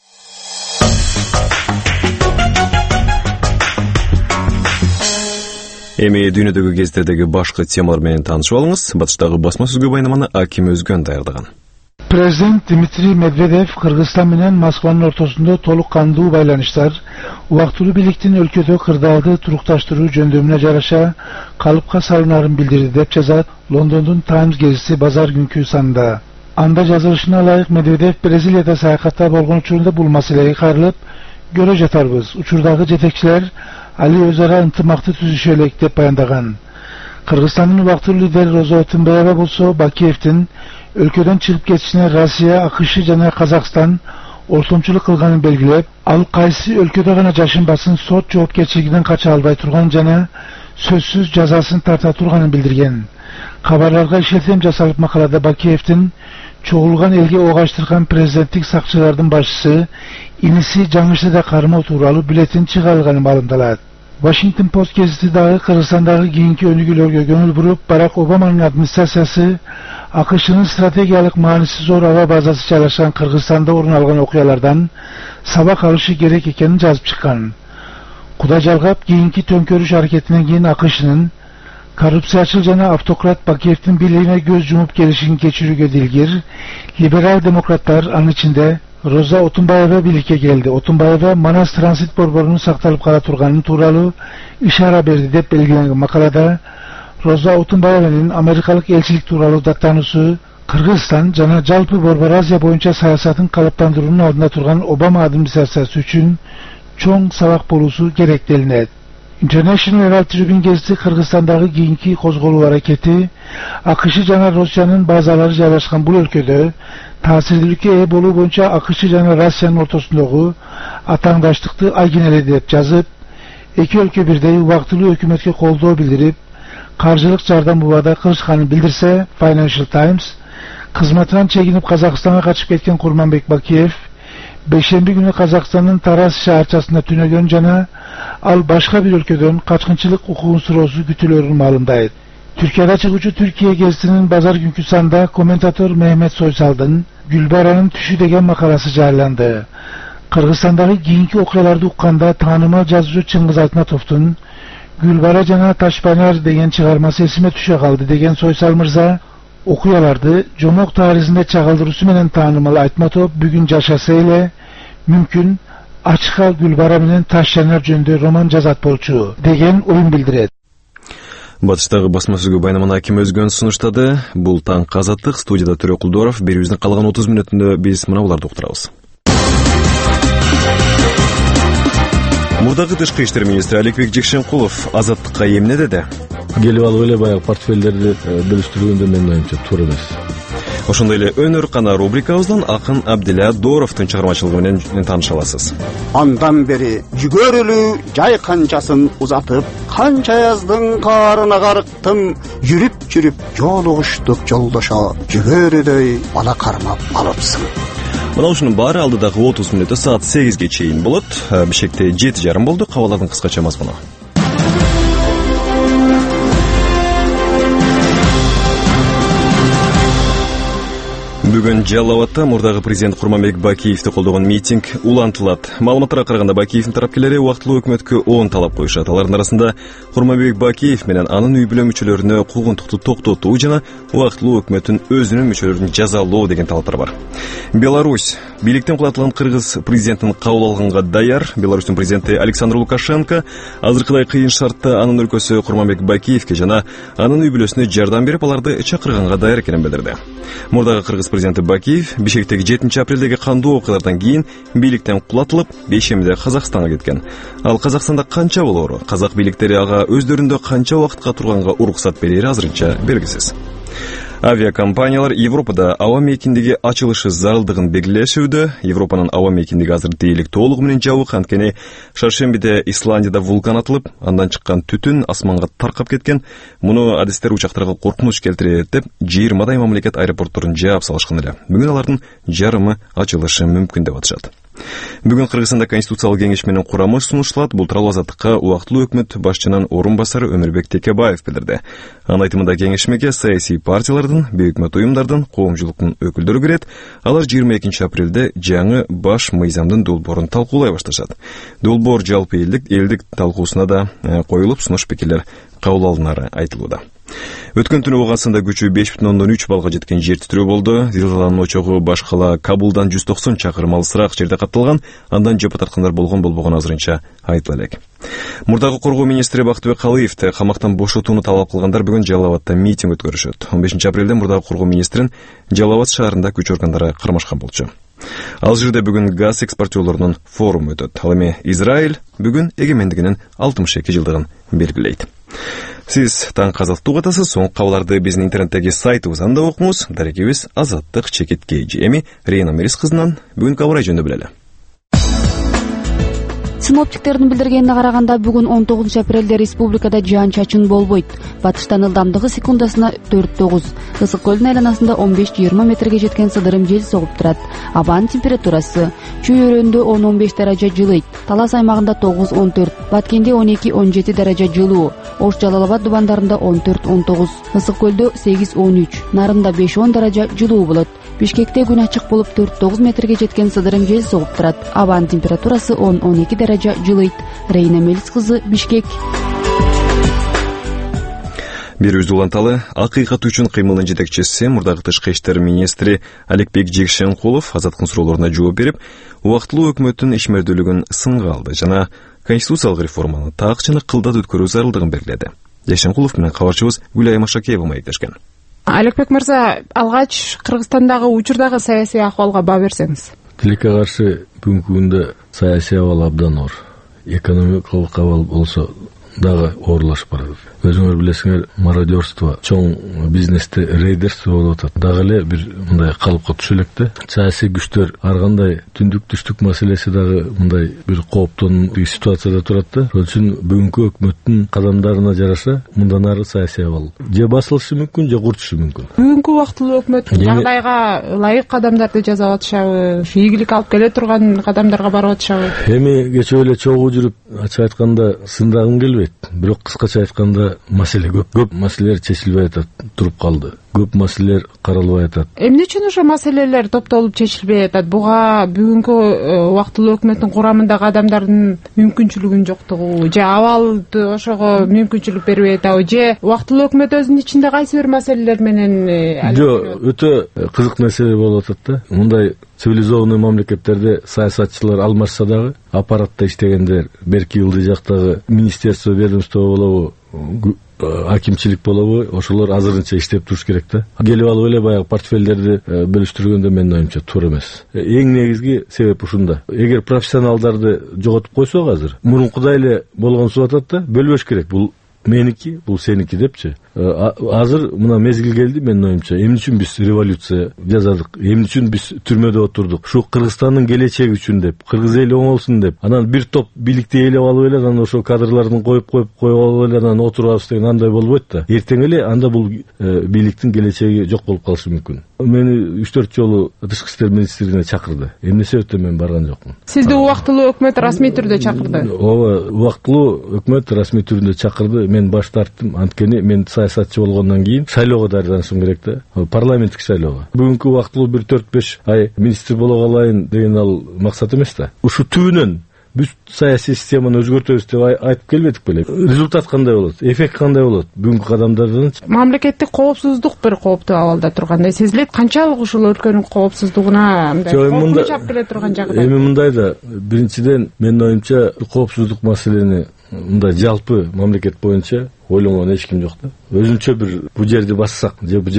Эми дүйнөдөгү гезиттердеги башкы темалар менен таанышып алыңыз. Батыштагы басма сөзгө байнаманы Аким Өзгөн даярдаган. Президент Дмитрий Медведев Кыргызстан менен Москванын ортосунда толук кандуу байланыштар, убактылуу бийликтин өлкөдө кырдаалды турукташтыруу жөндөмүнө жараша калыпка салынарын билдирди деп жазат Лондондун Times гезити базар күнкү санында. Анда жазылышына ылайык Медведев Бразилияда саякатта болгон учурунда бул маселеге кайрылып, көрө жатарбыз. Учурдагы жетекчилер али өз ара ынтымакты түзүшө элек деп баяндаган. Кыргызстандын убактылуу лидери Роза Отунбаева болсо Бакиевдин өлкөдөн чыгып кетишине Россия, АКШ жана Казакстан ортомчулук кылганын белгилеп, ал кайсы өлкөдө гана жашынбасын сот жоопкерчилигинен кача албай турган жана сөзсүз жазасын тарта турганын билдирген. Кабарларга ишертем жасалып макалада Бакиевдин чогулган элге ок ачтырган президенттик сакчылардын башчысы иниси жаңышада кармоо тууралуу бюллетень чыгарылганы маалымдалат. Washington Post гезити дагы Кыргызстандагы кийинки өнүгүүлөргө көңүл буруп, Барак Обаманын администрациясы АКШнын стратегиялык мааниси зор аба базасы жайгашкан Кыргызстанда орун алган окуялардан сабак алышы керек экенин жазып чыккан. Куда жалгап, кийинки төңкөрүш аракетинен кийин АКШнын коррупциячыл жана автократ Бакиевдин бийлигине көз жумуп келишин кечирүүгө дилгир либерал демократтар, анын ичинде Роза Отунбаева бийликке келди. Отунбаева Манас транзит борборунун сакталып кала турганын тууралуу ишара берди деп белгиленген макалада Роза Отунбаеванын америкалык элчилик тууралуу даттануусу Кыргызстан жана жалпы Борбор Азия боюнча саясатын калыптандыруунун алдында турган Обама администрациясы үчүн чоң сабак болуусу керек делинет. International Herald Tribune гезити Кыргызстандагы кийинки козголуу аракети АКШ жана Россиянын базалары жайгашкан бул өлкөдө таасирдүүлүккө ээ болуу боюнча АКШ жана Россиянын ортосундагы атаңдаштыкты айгинеледи деп жазып, эки өлкө бирдей убактылуу өкмөткө колдоо билдирип, каржылык жардам убада кылышканын билдирсе, Financial Times кызматынан чегинип Казакстанга качып кеткен Курманбек Бакиев бейшемби күнү Казакстандын Тарас шаарчасында түнөгөн жана ал башка бир өлкөдөн качкынчылык укугун суроосу күтүлөрүн маалымдайт. Түркияда чыгуучу Түркия гезитинин базар күнкү санда комментатор Мехмет Сойсалдын Гүлбаранын түшү деген макаласы жарыяланды. Кыргызстандагы кийинки окуяларды укканда таанымал жазуучу Чыңгыз Айтматовдун Гүлбара жана Ташпанар деген чыгармасы эсиме түшө калды деген Сойсал мырза окуяларды жомок таризинде чагылдыруусу менен таанымал Айтматов бүгүн жашаса эле мүмкүн Ачык Гүлбара менен Таш жанар жөнүндө роман жазат болчу деген оюн билдирет. Батыштагы басма сөзгө байнаманы Аким Өзгөн сунуштады. Бул таң Азаттык, студияда Төрө Кулдоров. Берүүбүздүн калган 30 мүнөтүндө биз мына буларды уктурабыз. Мурдагы тышкы иштер министри Аликбек Жекшенкулов Азаттыкка эмне деди? Келип алып эле баягы портфелдерди бөлүштүргөндө менин оюмча туура эмес. Ошондой эле өнөр кана рубрикабыздан акын Абдилла Доровдун чыгармачылыгы менен тааныша аласыз. Андан бери жүгөрүлүү жай канчасын узатып, канча яздын каарына карыктым, жүрүп жолугуштук жолдошо, жүгөрүдөй бала кармап алыпсың. Мына ушунун баары алдыдагы 30 мүнөттө саат 8ге чейин болот. Бишкекте 7:30 болду. Кабарлардын кыскача мазмуну. Бүгүн Жалал Абадта мурдагы президент Курманбек Бакиевди колдогон митинг улантылат. Маалыматтарга караганда Бакиевдин тарапкерлери убактылуу өкмөткө 10 талап коюшат. Алардын арасында Курманбек Бакиев менен анын үй бүлө мүчөлөрүнө куугунтукту токтотуу жана убактылуу өкмөттүн өзүнүн мүчөлөрүн жазалоо деген талаптар бар. Беларусь бийликтен кулатылган кыргыз президентин кабыл алганга даяр. Беларустун президенти Александр Лукашенко азыркыдай кыйын шартта анын өлкөсү Курманбек Бакиевге жана анын үй бүлөсүнө жардам берип, аларды чакырганга даяр экенин билдирди. Мурдагы кыргыз президенти Бакиев Бишкектеги 7-апрелдеги кандуу окуялардан кийин бийликтен кулатылып, бейшемиде Казакстанга кеткен. Ал Казакстанда канча болору, казак бийликтери ага өздөрүндө канча убакытка турганга уруксат берери азырынча белгисиз. Авиакомпаниялар Европада аба мейкиндиги ачылышы зарылдыгын белгилешүүдө. Европанын аба мейкиндиги азыр дээрлик толугу менен жабык, анткени шаршембиде Исландияда вулкан атылып, андан чыккан түтүн асманга таркап кеткен. Муну адистер учактарга коркунуч келтирет деп 20 мамлекет аэропортторун жаап салышкан эле. Бүгүн алардын жарымы ачылышы мүмкүн деп атышат. Бүгүн Кыргызстанда Конституциялык кеңеш менен курамы сунушталат. Бул тууралуу Азаттыкка убактылуу өкмөт башчынын орун басары Өмүрбек Текебаев билдирди. Анын айтымында кеңешмеге саясий партиялардын, бейөкмөт уюмдардын, коомчулуктун өкүлдөрү кирет. Алар 22 апрелде жаңы баш мыйзамдын долбоорун талкуулай башташат. Долбоор жалпы элдик талкуусуна да коюлуп, сунуш пикирлер кабыл алынары айтылууда. Өткөн түнү угасында күчү 5,3 балга жеткен жер титирөө болду. Зилзаланын очогу баш кала Кабулдан 190 чакырым алысыраак жерде катталган. Андан жапа тарткандар болбогон азырынча айтыла элек. Мурдагы коргоо министри Бактыбек Калыевди камактан бошотууну талап кылгандар бүгүн Жалал Абадта митинг өткөрүшөт. 15 апрелде мурдагы коргоо министрин Жалал Абад шаарында күч органдары кармашкан болчу. Ал жерде бүгүн газ экспортерлорунун форуму өтөт. Ал эми Израиль бүгүн эгемендигинин 62 жылдыгын белгилейт. Сиз таң Азаттык угатасыз. Соңку кабарларды биздин интернеттеги сайтыбыздан да окуңуз. Дарегибиз Азаттык чекит KG. Эми Рейна Мерис кызынан бүгүнкү абар жөнүндө билели. Синоптиктердин билдиргенине караганда бүгүн 19 апрелде республикада жаан-чачын болбойт. Батыштан ылдамдыгы секундасына 4-9, Ысык көлдүн айланасында 15-20 метрге жеткен сыдырым жел согуп турат. Абанын температурасы Чүй өрөөнүндө 10-15 даража жылыйт, Талас аймагында 9-14, Баткенде 12-17 даража жылуу, Ош Жалал Абад дубандарында 14-19, Ысык көлдө 8-13, Нарында 5-10 даража жылуу болот. Бишкекте күн ачык болуп 4-9 метрге жеткен сыдырым жел согуп турат. Абанын температурасы 10-12 даража жылыйт. Рейна Мелис кызы, Бишкек. Берүүбүздү уланталы. Акыйкат үчүн кыймылдын жетекчиси, мурдагы тышкы иштер министри Аликбек Жекшенкулов Азаттыктын суроолоруна жооп берип, убактылуу өкмөттүн ишмердүүлүгүн сынга алды жана конституциялык реформаны так жана кылдат өткөрүү зарылдыгын белгиледи. Жекшенкулов менен кабарчыбыз Гүлай Машакеева маектешкен. Аликбек мырза, алгач Кыргызстандагы учурдагы саясий ахвалга баа берсеңиз. Тилекке каршы бүгүнкү күндө саясий абал абдан оор. Экономикалык абал болсо дагы оорлашып барат. Өзүңөр билесиңер, мародерство, чоң бизнесте рейдерство болуп атат. Дагы эле бир мындай калыпка түшө электе. Саясий күчтөр ар кандай түндүк түштүк маселеси дагы мындай бир кооптонуу ситуацияда турат да. Ошон үчүн бүгүнкү өкмөттүн кадамдарына жараша мындан ары саясий абал же басылышы мүмкүн, же курчушу мүмкүн. Бүгүнкү убактылуу өкмөт жагдайга ылайык кадамдарды жасап атышабы, ийгилик алып келе турган кадамдарга барып атышабы? Эми кечээ эле чогуу жүрүп, ачык айтканда сындагым келбейт. Бирок кыскача айтканда маселе көп маселелер чечилбей атат, туруп калды. Көп маселелер каралбай атат. Эмне үчүн ошо маселелер топтолуп чечилбей атат? Буга бүгүнкү убактылуу өкмөттүн курамындагы адамдардын мүмкүнчүлүгүнүн жоктугу, же абалды ошого мүмкүнчүлүк бербей атабы, же убактылуу өкмөт өзүнүн ичинде кайсы бир маселелер менен Жок, өтө кызык маселе болуп атат да. Мындай цивилизованный мамлекеттерде саясатчылар алмашса дагы, аппаратта иштегендер, берки ылдый жактагы министерство, ведомство болобу, акимчилик болобу, ошолор азырынча иштеп туруш керек да. Келип алып эле баягы портфелдерди бөлүштүргөндө менин оюмча туура эмес. Эң негизги себеп ушунда. Эгер профессионалдарды жоготуп койсок азыр, мурункудай эле болгон суп атат да, бөлбөш керек. Бул меники, бул сеники депчи. Азыр мына мезгил келди, менин оюмча. Эмне үчүн биз революция жасадык? Эмне үчүн биз түрмөдө отурдук? Ушу Кыргызстандын келечеги үчүн деп, кыргыз эли оңолсун деп. Анан бир топ бийликти ээлеп алып эле, анан ошо кадрлардын коюп алып эле анан отурабыз деген андай болбойт да. Эртең эле анда бул бийликтин келечеги жок болуп калышы мүмкүн. Мени 3-4 жолу тышкы иштер министрлигине чакырды. Эмне себептен мен барган жокмун? Сизди убактылуу өкмөт расмий түрдө чакырды. Ооба, убактылуу өкмөт расмий түрдө чакырды. Мен баш тарттым, анткени мен саясатчы болгондон кийин шайлоого даярданышым керек да. Парламенттик шайлоого. Бүгүнкү убактылуу бир 4-5 ай министр боло калайын деген ал максат эмес да. Ушу түбүнөн биз саясий системаны өзгөртөбүз деп айтып келбедик беле. Результат кандай болот? Эффект кандай болот? Бүгүнкү кадамдардан мамлекеттик коопсуздук бир кооптуу абалда тургандай сезилет. Канчалык ушул өлкөнүн коопсуздугуна мындай коркунуч алып келе турган жагдай? Эми мындай да, биринчиден менин оюмча коопсуздук маселени мындай жалпы мамлекет боюнча ойлонгон эч ким жок да. Өзүнчө бир бу жерди бассак,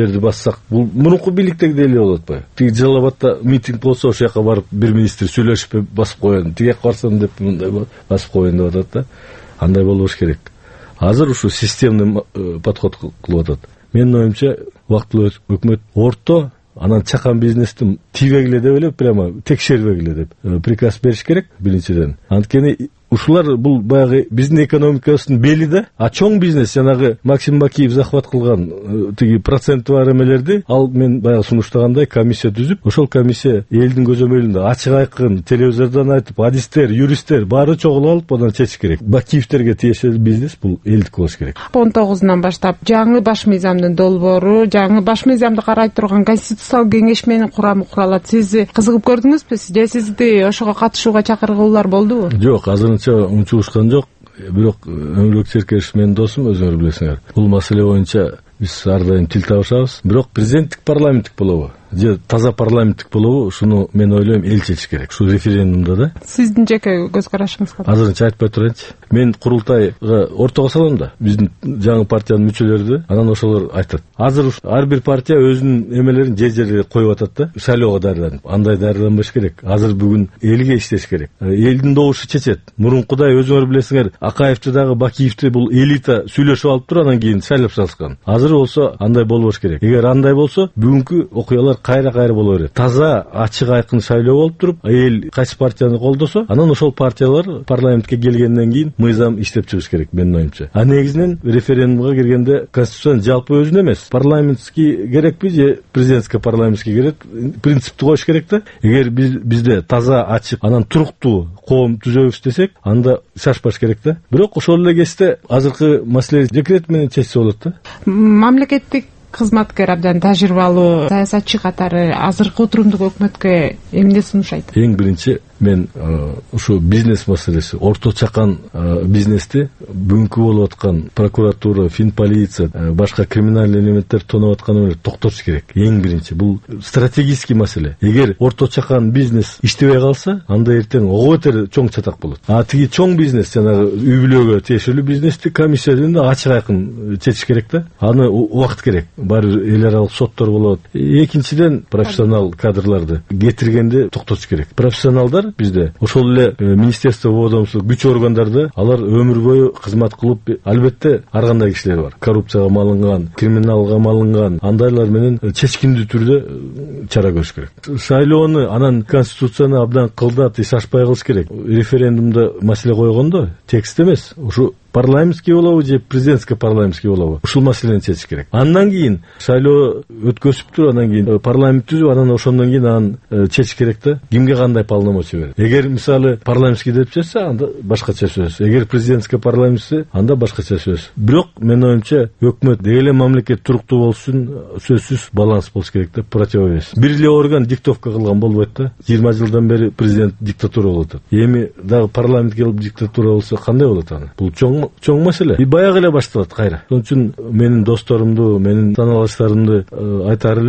бул мурунку бийликтеги эле болот атпайбы? Тиги Жалал Абадта митинг болсо, ошол жака барып бир министр сүйлөшүп басып коён, тиге барсам деп мындай басып коён деп атат да. Андай болбош керек. Азыр ушу системный подход кылып атат. Менин оюмча убактылуу өкмөт орто, анан чакан бизнести тийбегиле деп эле, прямо текшербегиле деп приказ бериш керек биринчиден. Анткени ушулар бул баягы биздин экономикабыздын бели да. А чоң бизнес, жанагы Максим Бакиев захват кылган тиги проценти бар эмелерди, ал мен баягы сунуштагандай комиссия түзүп, ошол комиссия элдин көзөмөлүндө ачык айкын телевизордон айтып, адистер, юристтер баары чогулуп алып, анан чечиш керек. Бакиевтерге тиешелүү бизнес бул элдик болуш керек. 19-унан баштап жаңы баш мыйзамдын долбоору, жаңы баш мыйзамды карай турган конституциялык кеңеш менин курамы куралат. Сиз кызыгып көрдүңүзбү? Же сизди ошого катышууга чакыргылар болдубу? Жок, азыр унчулушкан жок. Бирок Өмүрбек Серкешев менин досум, өзүңөр билесиңер. Бул маселе боюнча биз ар дайым тил табышабыз. Бирок президенттик парламенттик болобу? Же таза парламенттик болобу? Ушуну мен ойлойм эл чечиш керек. Ушу референдумда да. Сиздин жеке көз карашыңыз кандай? Азырынча айтпай турайынчы. Мен курултайга ортого салам да. Биздин жаңы партиянын мүчөлөрү, анан ошолор айтат. Азыр ар бир партия өзүнүн эмелерин жер коюп атат да. Шайлоого даярданып. Андай даярданбаш керек. Азыр бүгүн элге иштеш керек. Элдин добушу чечет. Мурункудай өзүңөр билесиңер, Акаевти дагы Бакиевти бул элита сүйлөшүп алып туруп, анан кийин шайлап салышкан. Азыр болсо андай болбош керек. Эгер андай болсо, бүгүнкү окуялар кайра боло берет. Таза, ачык айкын шайлоо болуп туруп, эл кайсы партияны колдосо, анан ошол партиялар парламентке келгенден кийин мыйзам иштеп чыгыш керек, менин оюмча. А негизинен референдумга киргенде конституциянын жалпы өзүнө эмес, парламентский керекпи же президентский парламентский керек, принципти коюш керек да. Эгер бизде таза, ачык, анан туруктуу коом түзөбүз десек, анда шашпаш керек да. Бирок ошол эле кезде азыркы маселе декрет менен чечсе болот да. Мамлекеттик кызматкер абдан тажрыйбалуу саясатчы катары азыркы отурумдук өкмөткө эмне сунушайт? Эң биринчи мен ушу бизнес маселеси, орто чакан бизнести бүгүнкү болуп аткан прокуратура, финполиция, башка криминалдык элементтер тонуп атканы токтотуш керек. Эң биринчи бул стратегический маселе. Эгер орто чакан бизнес иштебей калса, анда эртең ого бетер чоң чатак болот. А тиги чоң бизнес, жанагы үй бүлөгө тиешелүү бизнести комиссиядан да ачык айкын чечиш керек да. Аны убакыт керек. Баары эл аралык соттор болот. Экинчиден профессионал кадрларды кетиргенде токтотуш керек. Профессионалдар бизде ошол эле министерство, ведомство, күч органдарда алар өмүр бою кызмат кылып, албетте ар кандай кишилер бар. Коррупцияга малынган, криминалга малынган, андайлар менен чечкиндүү түрдө чара көрүш керек. Шайлоону анан конституцияны абдан кылдат, шашпай кылыш керек. Референдумда маселе койгондо текст эмес, ушу парламентский болобу же президентский парламентский болобу, ушул маселени чечиш керек. Андан кийин шайлоо өткөзүптүр, анан кийин парламент түзүп, анан ошондон кийин анан чечиш керек да. Кимге кандай полномочия берет? Эгер мисалы парламентский деп чечсе, анда башкача сөз. Эгер президентский парламентский, анда башкача сөз. Бирок менин оюмча өкмөт деги мамлекет туруктуу болсун, сөзсүз баланс болуш керек да, противовес. Бир эле орган диктовка кылган болбойт да. 20 жылдан бери президент диктатура болуп атат. Эми дагы парламент келип диктатура болсо кандай болот аны? Бул чоң маселе. Баягы эле башталат кайра. Ошон үчүн менин досторумду, менин саналаштарымды айтар элем,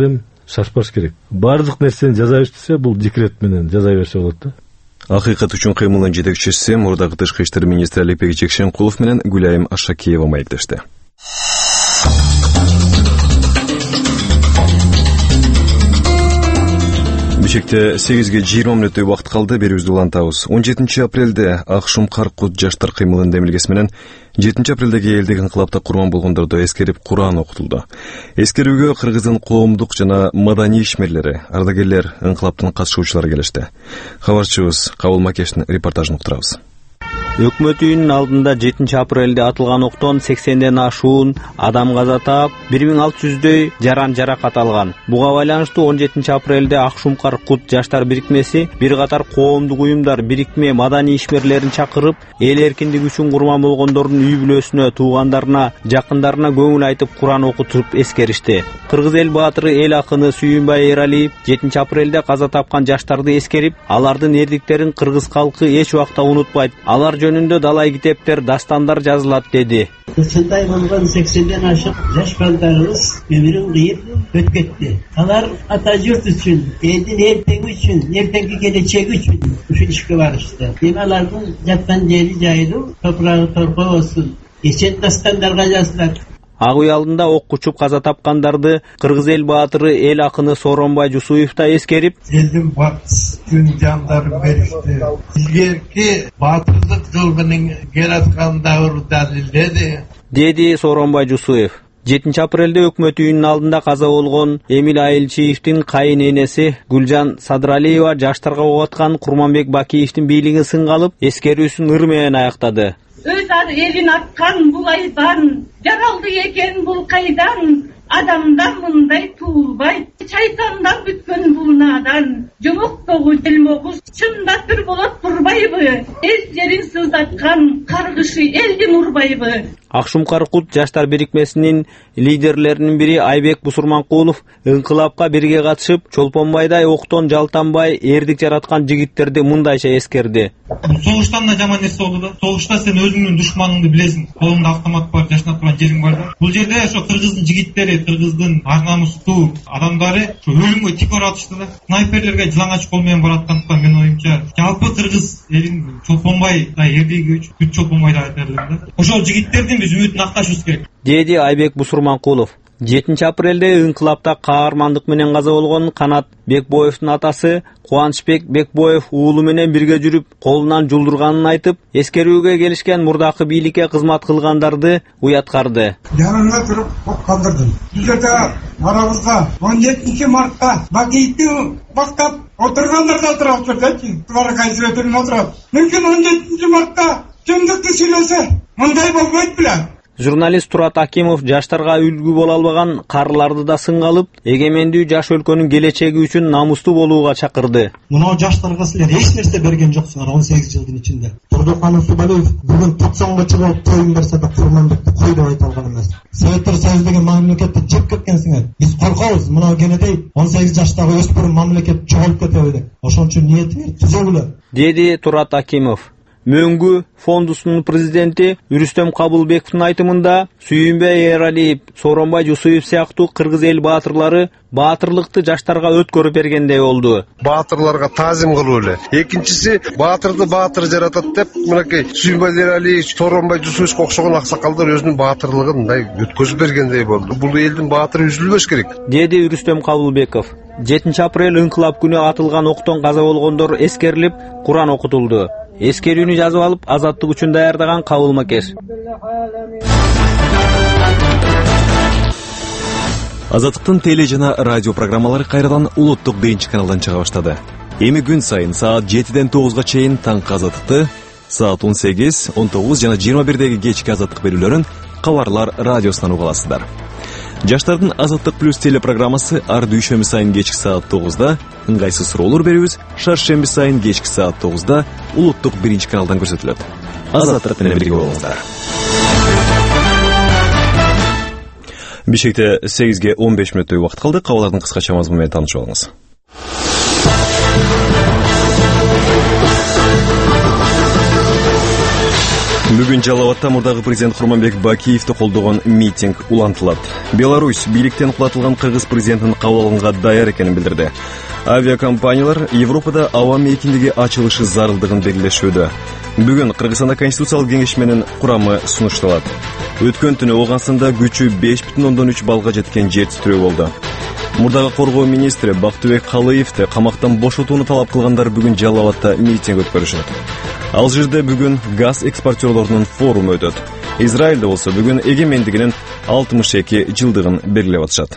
шашпаш керек. Бардык нерсени жаза бериш десе, бул декрет менен жаза берсе болот да. Акыйкат үчүн кыймылдын жетекчиси мурдагы тышкы иштер министри Алипбек Жекшенкулов менен Гүлайым Ашакиева маектешти. Бишкекте 8:20 мүнөттөй убакыт калды. Берүүбүздү улантабыз. 17 апрелде Ак Шумкар Кут жаштар кыймылынын демилгеси менен 7 апрелдеги элдик инкылапта курман болгондорду эскерип Куран окутулду. Эскерүүгө Кыргыздын коомдук жана маданий ишмерлери, ардагерлер, инкылаптын катышуучулары келишти. Кабарчыбыз Кабыл Макештин репортажын уктурабыз. Өкмөт үйүнүн алдында 7 апрелде атылган октон 80ден ашуун адам каза таап, 1600дөй жаракат алган. Буга байланыштуу 17 апрелде Ак Шумкар Кут жаштар бирикмеси бир катар коомдук уюмдар, бирикме, маданий ишмерлерин чакырып, эл эркиндиги үчүн курман болгондордун үй бүлөсүнө, туугандарына, жакындарына көңүл айтып Куран окутуп эскеришти. Кыргыз эл баатыры, эл акыны Сүйүнбай Эралиев 7 апрелде каза тапкан жаштарды эскерип, алардын эрдиктерин кыргыз калкы эч убакта унутпайт. Алар жөнүндө далай китептер, дастандар жазылат деди. Ушундай болгон 80ден ашык жаш балдарыбыз өмүрүн кыйып өтүп кетти. Алар ата журт үчүн, элдин эртеги үчүн, эртеңки келечеги үчүн ушул ишке барышты. Эми алардын жаткан жери жайылуу, топурагы торкоо болсун. Эчен дастандарга жазылат. Ак үй алдында окко учуп каза тапкандарды Кыргыз эл баатыры, эл акыны Сооронбай Жусуев да эскерип, элдин бактысын жандарын беришти. Илгерки баатырлык кылгынын жараткан дабыр далилдеди, деди Сооронбай Жусуев. 7 апрелде өкмөт үйүнүн алдында каза болгон Эмил Айылчиевдин кайын энеси Гүлжан Садралиева жаштарга окуткан Курманбек Бакиевдин бийлигин сынга алып, эскерүүсүн ыр менен аяктады. Өз элин аткан бул айдан, жаралды экен бул кайдан, адамдан мындай туулбайт. Чайтандан бүткөн бул надан, жомоктогу желмогуз чында түр болот турбайбы? Эл жерин сыздаткан каргышы элдин урбайбы? Ак Шумкар Кут жаштар бирикмесинин лидерлеринин бири Айбек Бусурманкулов инкылапка бирге катышып, Чолпонбайдай октон жалтанбай эрдик жараткан жигиттерди мындайча эскерди. Согуштан да жаман нерсе болду да. Согушта сен өзүңдүн душманыңды билесиң. Колуңда автомат бар, жашнап турган жериң бар да. Бул жерде ошо кыргыздын жигиттери, кыргыздын ар намустуу адамдары ошо өлүмгө тик оратышты да. Снайперлерге жылаңач кол менен бараткандыктан менин оюмча, жалпы кыргыз элин Чолпонбайдай эрдиги үчүн бүт Чолпонбайды айтардым да. Ошол жигиттердин биз үмүтүн акташыбыз керек, деди Айбек Бусурманкулов. 7 апрелде инкылапта каармандык менен каза болгон Канат Бекбоевдун атасы Кубанычбек Бекбоев уулу менен бирге жүрүп, колунан жулдурганын айтып, эскерүүгө келишкен мурдакы бийликке кызмат кылгандарды уяткарды. Жанына туруп калдырдым. Бул жерде арабызга 17 мартта Бакиевди бактап отургандар да турат жүрдүчү. Булар кайсы өтүрүп отурат. Мүмкүн 17 мартта чындыкты сүйлөсө, мындай болбойт беле? Журналист Турат Акимов жаштарга үлгү боло албаган карыларды да сынга алып, эгемендүү жаш өлкөнүн келечеги үчүн намустуу болууга чакырды. Мына жаштарга силер эч нерсе берген жоксуңар 18 жылдын ичинде. Турдукан Усубалиев бүгүн 90 чыгып тоюн берсе да Курманбекти кой деп айта алган эмес. Советтер Союзу деген мамлекетти жеп кеткенсиңер. Биз коркобуз, мына кенедей 18 жаштагы өспүрүм мамлекет жоголуп кетеби деп. Ошон үчүн ниетиңер түзөгүлө, деди Турат Акимов. Мөңгү фондусунун президенти Үрүстөм Кабылбековдун айтымында Сүйүнбай Эралиев, Сооронбай Жусуев сыяктуу кыргыз эл баатырлары баатырлыкты жаштарга өткөрүп бергендей болду. Баатырларга таазим кылуу эле. Экинчиси, баатырды баатыр жаратат деп, мынакей Сүйүнбай Эралиев, Сооронбай Жусуевке окшогон аксакалдар өзүнүн баатырлыгын мындай өткөзүп бергендей болду. Бул элдин баатыры үзүлбөш керек, деди Үрүстөм Кабылбеков. 7 апрель инкылап күнү атылган октон каза болгондор эскерилип, Куран окутулду. Эскерүүнү жазып алып, азаттык үчүн даярдаган Кабыл Макеш. Азаттыктын теле жана радио программалары кайрадан улуттук биринчи каналдан чыга баштады. Эми күн сайын саат 7ден 9га чейин таңкы азаттыкты, саат 18, 19 жана 21деги кечки азаттык берүүлөрүн Кабарлар радиосунан уга аласыздар. Жаштардын Азаттык плюс телепрограммасы ар дүйшөмбү сайын кечки саат 9да, ыңгайсыз суроолор берүүбүз шаршемби сайын кечки саат 9да улуттук биринчи каналдан көрсөтүлөт. Азаттык менен бирге болуңуздар. Бишкекте 8:15 мүнөттөй убакыт калды. Кабарлардын кыскача мазмуну менен таанышып алыңыз. Бүгүн Жалал Абадта мурдагы президент Курманбек Бакиевди колдогон митинг улантылат. Беларусь бийликтен кулатылган кыргыз президентин кабыл алганга даяр экенин билдирди. Авиакомпаниялар Европада аба мейкиндиги ачылышы зарылдыгын белгилешүүдө. Бүгүн Кыргызстанда Конституциялык кеңеш менен курамы сунушталат. Өткөн түнү Оогансында күчү 5,3 балга жеткен жер титирөө болду. Мурдагы коргоо министри Бактыбек Калыевди камактан бошотууну талап кылгандар бүгүн Жалал Абадта митинг өткөрүшөт. Ал жерде бүгүн газ экспортерлорунун форуму өтөт. Израилде болсо бүгүн эгемендигинин 62 жылдыгын белгилеп атышат.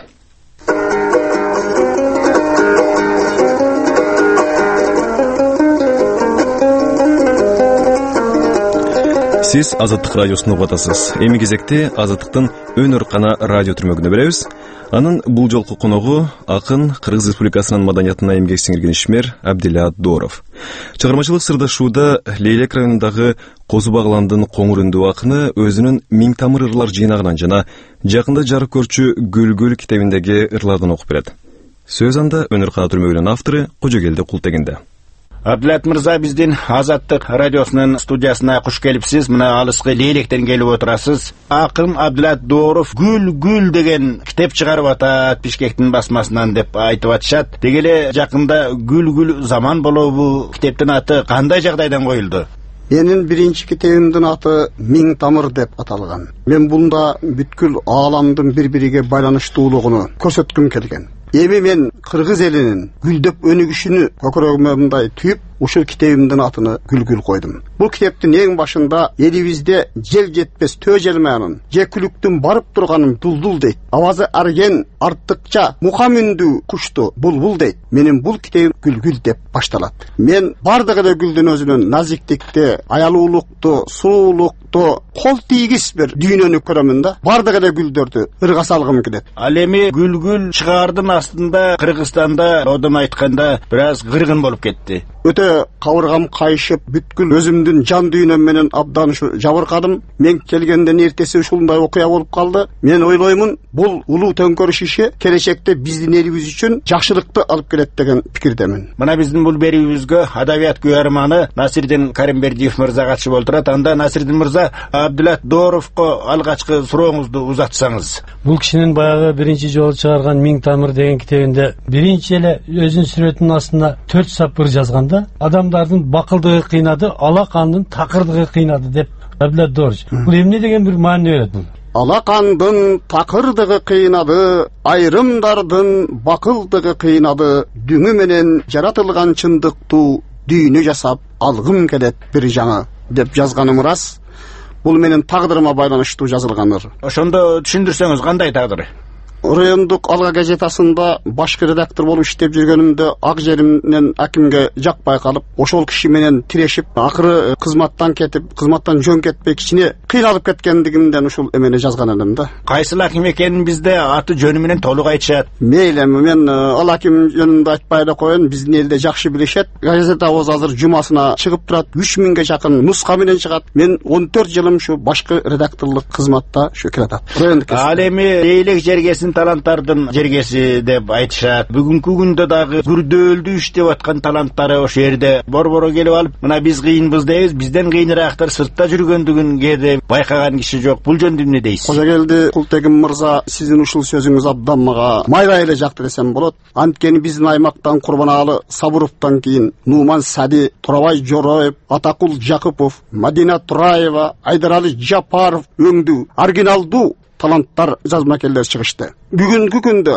Сиз Азаттык радиосун угуп атасыз. Эми кезекте Азаттыктын Өнөр кана радио түрмөгүнө беребиз. Анын бул жолку коногу акын Кыргыз Республикасынын маданиятына эмгек сиңирген ишмер Абдилат Дооров. Чыгармачылык сырдашууда Лейлек районундагы Козу Багландын коңур үндүү акыны өзүнүн Миң тамыр ырлар жыйнагынан жана жакында жарык көрчү Гүл китебиндеги ырлардан окуп берет. Сөз анда Өнөр кана түрмөгүнүн автору Кожогелди Култегинде. Абдилат мырза, биздин Азаттык радиосунун студиясына куш келипсиз. Мына алыскы Лейлектен келип отурасыз. Акын Абдилат Дооров Гүл деген китеп чыгарып атат Бишкектин басмасынан деп айтып атышат. Деги эле жакында Гүл заман болобу китептин аты кандай жагдайдан коюлду? Менин биринчи китебимдин аты Миң тамыр деп аталган. Мен бунда бүткүл ааламдын бири-бириге байланыштуулугуну көрсөткүм келген. Эми мен кыргыз элинин гүлдөп өнүгүшүнү көкөрөгүмдөй түйүп, ушул китебимдин атыны Гүл койдум. Бул китептин эң башында элибизде жел жетпес төө желмеанын, жекүлүктүн барып турганын дулдул дейт. Авазы арген артыкча мукам үндүү кушту булбул дейт. Менин бул китебим Гүл деп башталат. Мен бардыгы эле гүлдүн өзүнүн назиктикти, аялуулукту, сулуулукту, кол тийгис бир дүйнөнү көрөмүн да. Бардыгы эле гүлдөрдү ырга салгым келет. Ал эми Гүл чыгаардын астында Кыргызстанда одон айтканда бир аз кыргын болуп кетти. Өтө кабыргам кайышып, бүткүл өзүмдүн жан дүйнөм менен абдан жабыркадым. Мен келгенден эртеси ушундай окуя болуп калды. Мен ойлоймун, бул улуу төңкөрүш иши келечекте биздин элибиз үчүн жакшылыкты алып келет деген пикирдемин. Мына биздин бул берүүбүзгө адабият күйөрманы Насирдин Каримбердиев мырза катышып отурат. Анда Насирдин мырза, Абдилат Дооровго алгачкы сурооңузду узатсаңыз. Бул кишинин баягы биринчи жолу чыгарган Миң тамыр деген китебинде биринчи эле өзүнүн сүрөтүнүн астына 4 сапыр жазганда адамдардын бакылдыгы кыйнады, алакандын такырдыгы кыйнады деп Абдилат Доорович. Бул эмне деген бир маани берет бул? Алакандын такырдыгы кыйнады, айрымдардын бакылдыгы кыйнады, дүңү менен жаратылган чындыктуу дүйнө жасап алгым келет бир жаңы деп жазганым рас. Бул менин тагдырыма байланыштуу жазылганыр. Ошондо түшүндүрсөңүз, кандай тагдыры? Райондук Алга газетасында башкы редактор болуп иштеп жүргөнүмдө ак жеримден акимге жакпай калып, ошол киши менен тирешип, акыры кызматтан кетип, кызматтан жөн кетпей кичине кыйналып кеткендигимден ушул эмени жазган элем да. Кайсыл аким экенин бизде аты жөнү менен толук айтышат. Мейли, мен ал аким жөнүндө айтпай эле коеюн, биздин элде жакшы билишет. Газетабыз азыр жумасына чыгып турат, 3000ге жакын нуска менен чыгат. Мен 14 жылым ушу башкы редакторлук кызматта ушу келатат. Ал эми Лейлек жергесин таланттардын жергеси деп айтышат. Бүгүнкү күндө дагы күрдөөлдүү иштеп аткан таланттары ошол жерде борборо келип алып, мына биз кыйынбыз дейбиз, бизден кыйыныраактар сыртта жүргөндүгүн кээде байкаган киши жок. Бул жөнүндө эмне дейсиз? Кожогелди Култегин мырза, сиздин ушул сөзүңүз абдан мага майра эле жакты десем болот. Анткени биздин аймактан Курбаналы Сабуровдон кийин Нуман Сади, Турабай Жороев, Атакул Жакупов, Мадина Тураева, Айдаралы Жапаров өңдүү, оригиналдуу таланттар жазмакерлер чыгышты. Бүгүнкү күндө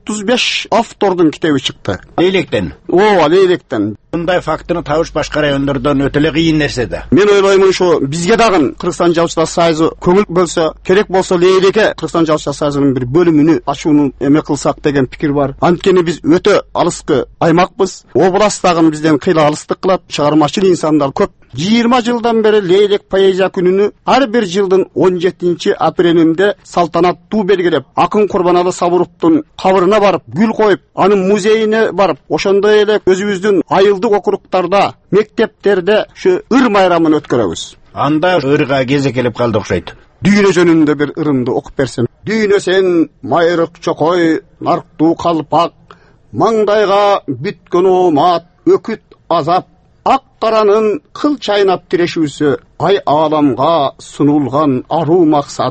35 автордун китеби чыкты. Лейлектен. Лейлектен. Мындай фактыны табыш башка райондордон өтө эле кыйын нерсе да. Мен ойлоймун, ушу бизге дагы Кыргызстан Жазуучулар союзу көңүл бөлсө, керек болсо Лейлекке Кыргызстан Жазуучулар союзунун бир бөлүмүнү ачууну эме кылсак деген пикир бар. Анткени биз өтө алыскы аймакпыз. Област дагы бизден кыйла алыстык кылат. Чыгармачыл инсандар көп. 20 жылдан бери Лейлек поэзия күнүнү ар бир жылдын 17 апрелинде салтанаттуу белгилеп, акын Курбаналы Сабуровдун кабырына барып, гүл коюп, анын музейине барып, ошондой эле өзүбүздүн айылдык округтарда, мектептерде ушу ыр майрамын өткөрөбүз. Анда ырга кезек келип калды окшойт. Дүйнө жөнүндө бир ырымды окуп берсем. Дүйнө сен майрык чокой, нарктуу калпак, маңдайга бүткөн оомат, өкүт азап, ак таранын кыл чайнап тирешүүсү ай ааламга сунулган аруу максат.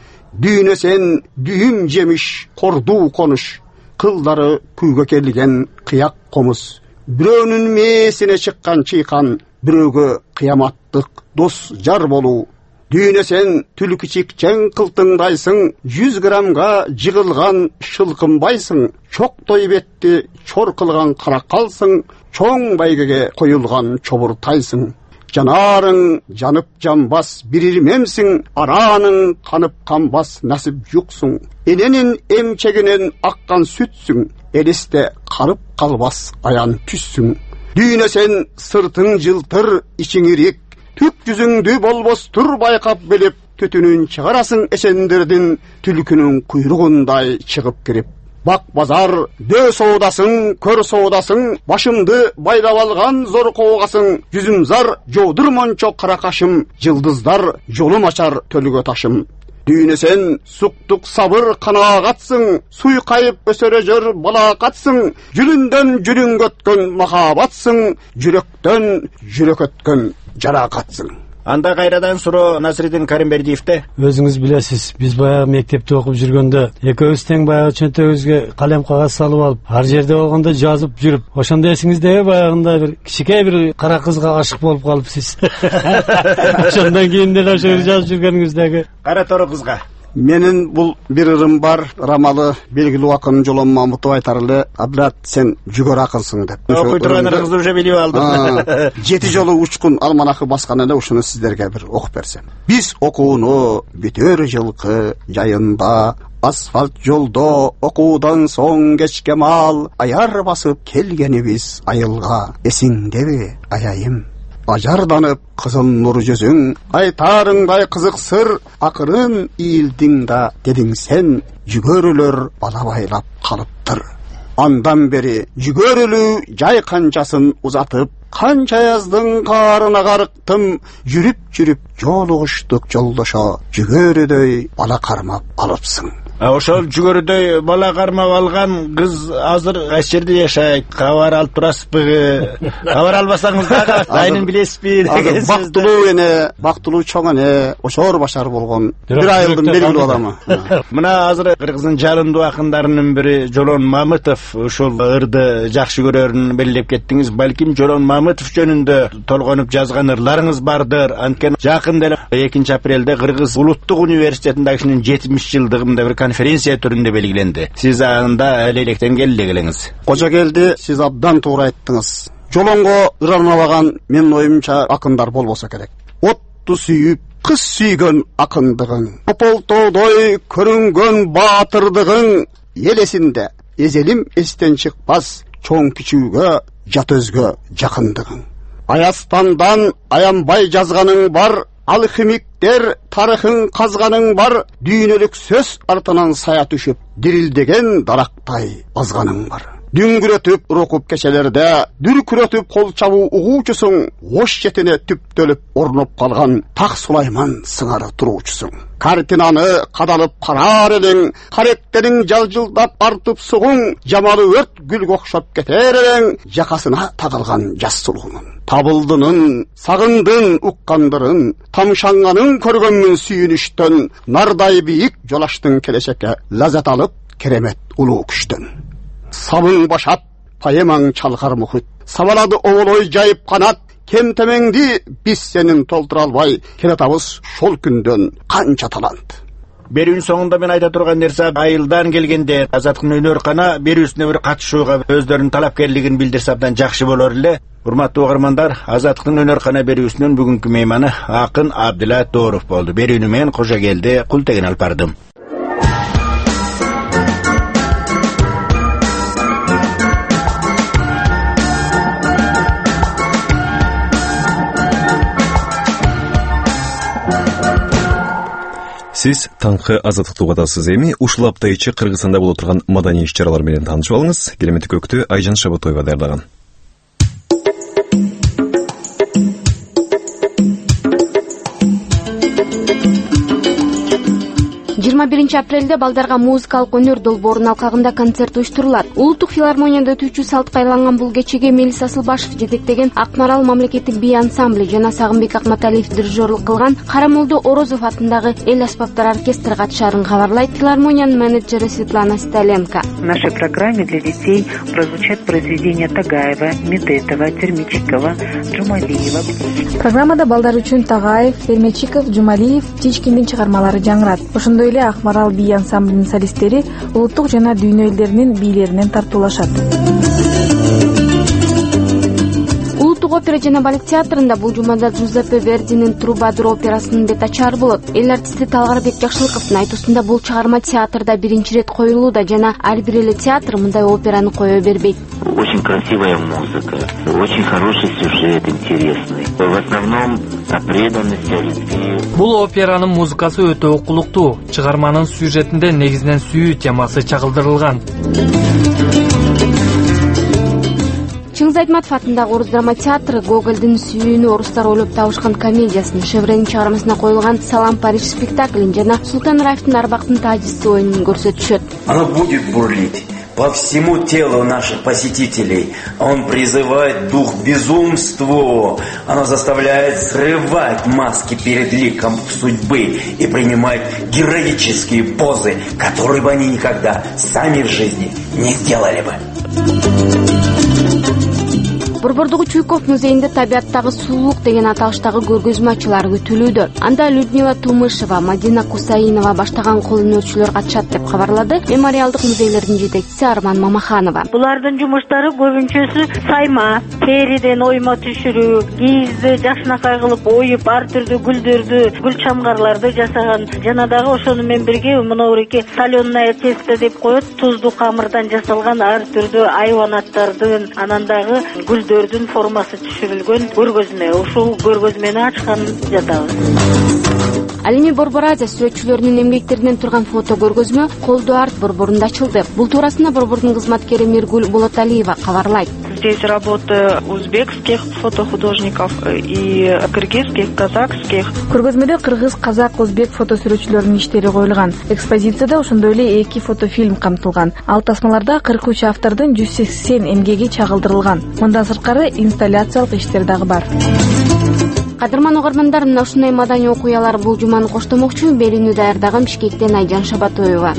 Дүйнөсен дүйүм жемиш кордуу конуш, кылдары күйгө келген кыяк комуз. Бирөөнүн мээсине чыккан чыйкан, бирөөгө кыяматтык дос жар болуу. Дүйнөсен түл кичикчең кылтыңдайсың, 100 граммга жыгылган шылкынбайсың. Чок той бетти чор кылган каракалсың, чоң байгеге коюлган чобуртайсың. Жанарың жанып жанбас бир ирмемсиң, араның канып канбас насип жуксуң. Эненин эмчегинен аккан сүтсүң, элисте карып калбас аян түссүң. Дүйнөсен сыртың жылтыр, ичиң ирик, түк жүзүңдү болбостур байкап билип, түтүнүн чыгарасың эсендердин, түлкүнүн куйругундай чыгып кирип. Бак базар, дөө соодасың, көр соодасың, башымды байлап алган зор коогасың, жүзүм зар, жоодур мончо каракашым, жылдыздар жолум ачар төлгө ташым. Дүйнөсен суктук сабыр канаагатсың, суйкайып өсөрөжөр балаакатсың, жүлүндөн жүлүнгө өткөн махабатсың, жүрөктөн жүрөк өткөн жаракатсың. Анда кайрадан суроо Насыридин Каримбердиевде. Өзүңүз билесиз, биз баягы мектепте окуп жүргөндө экөөбүз тең баягы чөнтөгүбүзгө калем кагаз салып алып, ар жерде болгондо жазып жүрүп, ошондо эсиңиздеби баягында бир кичике бир кара кызга ашык болуп калыпсыз. Ошондон кийин деле ошо жазып жүргөнүңүздөгү кара тору кызга. Менин бул бир ырым бар, рамалы белгилүү акын Жолон Мамытов айтар эле, Абдрат сен жүгөр акынсың деп. Окуй турган кызды уже билип алдым. 7 жолу учкун алманакы баскан эле, ушуну сиздерге бир окуп берсем. Биз окууну бүтөр жылкы жайында, асфальт жолдо окуудан соң кечке маал, аяр басып келгенибиз айылга. Эсиңдеби, аяйым? Ажарданып кызыл нур жүзүң, айтарыңдай кызык сыр, акырын ийилдиң да дедиң сен, жүгөрүлөр бала байлап калыптыр. Андан бери жүгөрүлүү жай канчасын узатып, канча яздың каарына карыктым, жүрүп жолугуштук жолдошо, жүгөрүдөй бала кармап алыпсың. Ошол жүгөрүдөй бала кармап алган кыз азыр кайсы жерде жашайт? Кабар алып турасызбы? Кабар албасаңыз дагы айнын билесизби деген сөз. Бактылуу эне, бактылуу чоң эне, ошор башар болгон бир айылдын белгилүү адамы. Мына азыр кыргыздын жалындуу акындарынын бири Жолон Мамытов ушул ырды жакшы көрөрүн белгилеп кеттиңиз. Балким Жолон Мамытов жөнүндө толгонуп жазган ырларыңыз бардыр. Анткени жакында эле 2 апрелде Кыргыз улуттук университетинин 70 жылдыгында бир конференция түрүндө белгиленди. Сиз анда электен келдиңиз. Кожа келди, сиз абдан туура айттыңыз. Жолонго ыр арнабаган менин оюмча акындар болбосо керек. Отту сүйүп, кыз сүйгөн акындыгың, ополтоодой көрүнгөн баатырдыгың, эл эсинде эзелим эстен чыкпас, чоң кичүүгө жат өзгө жакындыгың. Аястандан аянбай жазганың бар, алхимиктер тарыхын казганың бар, дүйнөлүк сөз артынан сая түшүп, дирилдеген дарактай азганың бар. Дүңгүрөтүп урукуп кечелерде, дүркүрөтүп кол чабуу угуучусуң, ош четине түптөлүп орноп калган Так Сулайман сыңары туруучусуң. Картинаны кадалып карар элең, каректериң жалжылдап артып сугуң, жамалы өрт гүлгө окшоп кетер элең, жакасына тагылган жас сулуунун. Табылдынын, сагындын уккандырын, тамшанганын көргөнмүн сүйүнүштөн, нардай бийик жолаштың келечекке, лаззат алып керемет улуу күчтөн. Сабың башат, поэмаң чалкар мухит, сабалады оволой жайып канат, кемтемеңди биз сенин толтура албай, келатабыз шол күндөн канча талант. Берүүнүн соңунда мен айта турган нерсе, айылдан келгенде Азаттыктын өнөр-кана берүүсүнө бир катышууга өздөрүнүн талапкерлигин билдирсе абдан жакшы болор эле. Урматтуу угармандар, Азаттыктын өнөр-кана берүүсүнүн бүгүнкү мейманы акын Абдулат Дооров болду. Берүүнү мен Кожа келди, Култеген алып бардым. Сиз таңкы Азаттыкты угатасыз. Эми ушул апта ичи Кыргызстанда болуп турган маданий иш-чаралар менен таанышып алыңыз. Келемети көктү Айжан Шабатоева даярдаган. 21 апрелде балдарга музыкалык өнөр долбоорунун алкагында концерт уюштурулат. Улуттук филармонияда өтүүчү салтка айланган бул кечеге Мелис Асылбашев жетектеген Акмарал мамлекеттик би ансамблі жана Сагынбек Акматалиев дирижерлук кылган Карамолдо Орозов атындагы эл аспаптар оркестры катышарын кабарлайт филармониянын менеджери Светлана Сталенко. В нашей программе для детей прозвучат произведения Тагаева, Медетова, Термичикова, Джумалиева. Программада балдар үчүн Тагаев, Термичиков, Джумалиев, Птичкиндин чыгармалары жаңырат. Ошондой эле Акмарал би ансамблинин солисттери улуттук жана дүйнө элдеринин бийлеринен тартуулашат. Улуттук опера жана балет театрында бул жумада Джузеппе Вердинин Трубадур операсынын бет ачары болот. Эл артисти Талгарбек Жакшылыковдун айтуусунда бул чыгарма театрда биринчи рет коюлууда жана ар бир эле театр мындай операны кое бербейт. Очень красивая музыка, очень хороший сюжет, интересный. В основном о преданности, о любви. Бул операнын музыкасы өтө окулуктуу. Чыгарманын сюжетинде негизинен сүйүү темасы чагылдырылган. Чыңгыз Айтматов атындагы Орус драма театры Гогольдун сүйүүнү орустар ойлоп табышкан комедиясын, Шевренин чыгармасына коюлган Салам Париж спектаклин жана Султан Раевдин Арбактын таажиси оюнун көрсөтүшөт. Оно будет бурлить по всему телу наших посетителей. Он призывает дух к безумству. Оно заставляет срывать маски перед ликом судьбы и принимать героические позы, которые бы они никогда сами в жизни не сделали бы. Борбордугу Чуйков музейинде табиаттагы сулуулук деген аталыштагы көргөзмө ачылары күтүлүүдө. Анда Людмила Тумышева, Мадина Кусаинова баштаган колөнөрчүлөр катышат деп кабарлады мемориалдык музейлердин жетекчиси Арман Мамаханова. Булардын жумуштары көбүнчөсү сайма, териден ойма түшүрүү, кийизди жакшынакай кылып оюп, ар түрдүү гүлдөрдү, гүл чамгарларды жасаган. Жана дагы ошону менен бирге монобиреки соленая тесто деп коет, туздуу камырдан жасалган ар түрдүү айванаттардын, анан дагы гүлдөрдүн формасы түшүрүлгөн көргөзмө. Ушул көргөзмөнү ачкан жатабыз. Ал эми Борбор Азия сүрөтчүлөрүнүн эмгектеринен турган фото көргөзмө Колду арт борборунда ачылды. Бул туурасында борбордун кызматкери Миргуль Болоталиева кабарлайт. Здесь работы узбекских фотохудожников и кыргызских, казахских. Көргөзмөдө кыргыз, казак, өзбек фото сүрөтчүлөрүнүн иштери коюлган. Экспозицияда ошондой эле 2 фотофильм камтылган. Ал тасмаларда 43 автордун 180 эмгеги чагылдырылган. Мындан сырткары инсталляциялык иштер дагы бар. Кадырман угармандар, мына ушундай маданий окуялар бул жуманы коштомокчу. Берүүнү даярдаган Бишкектен Айжан Шабатоева.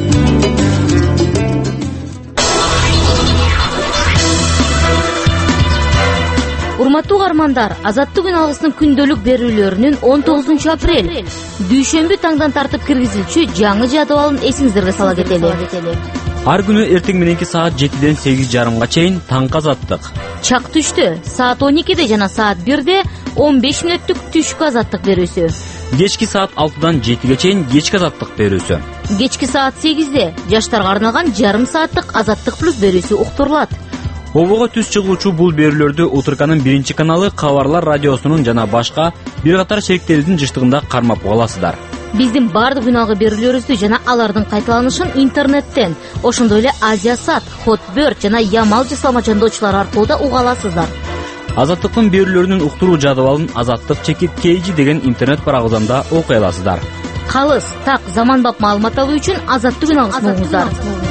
Урматтуу угармандар, Азаттык күн алгысынын күндөлүк берүүлөрүнүн 19 апрель дүйшөмбү таңдан тартып киргизилчү жаңы жадыбалын эсиңиздерге сала кетели. Ар күнү эртең мененки саат 7ден 8:30 чейин таңкы азаттык. Чак түштө саат 12де жана саат 1де 15 мүнөттүк түшкү азаттык берүүсү. Кечки саат 6дан 7ге чейин кечки азаттык берүүсү. Кечки саат 8де жаштарга арналган жарым сааттык азаттык плюс берүүсү уктурулат. Обого түз чыгуучу бул берүүлөрдү Утырканын 1 каналы, Кабарлар радиосунун жана башка бир катар шериктерибиздин жыштыгында кармап аласыздар. Биздин бардык күн алгы берүүлөрүбүздү жана алардын кайталанышын интернеттен, ошондой эле Азиясат, Хотберт жана Ямал жасалма жандоочулар аркылуу да уга аласыздар. Азаттыктын берүүлөрүнүн уктуруу жадыбалын azattik.kg деген интернет барагыбызда окуй аласыздар. Калыс, так, заманбап маалымат алуу үчүн Азаттык күн алгысын угуңуздар.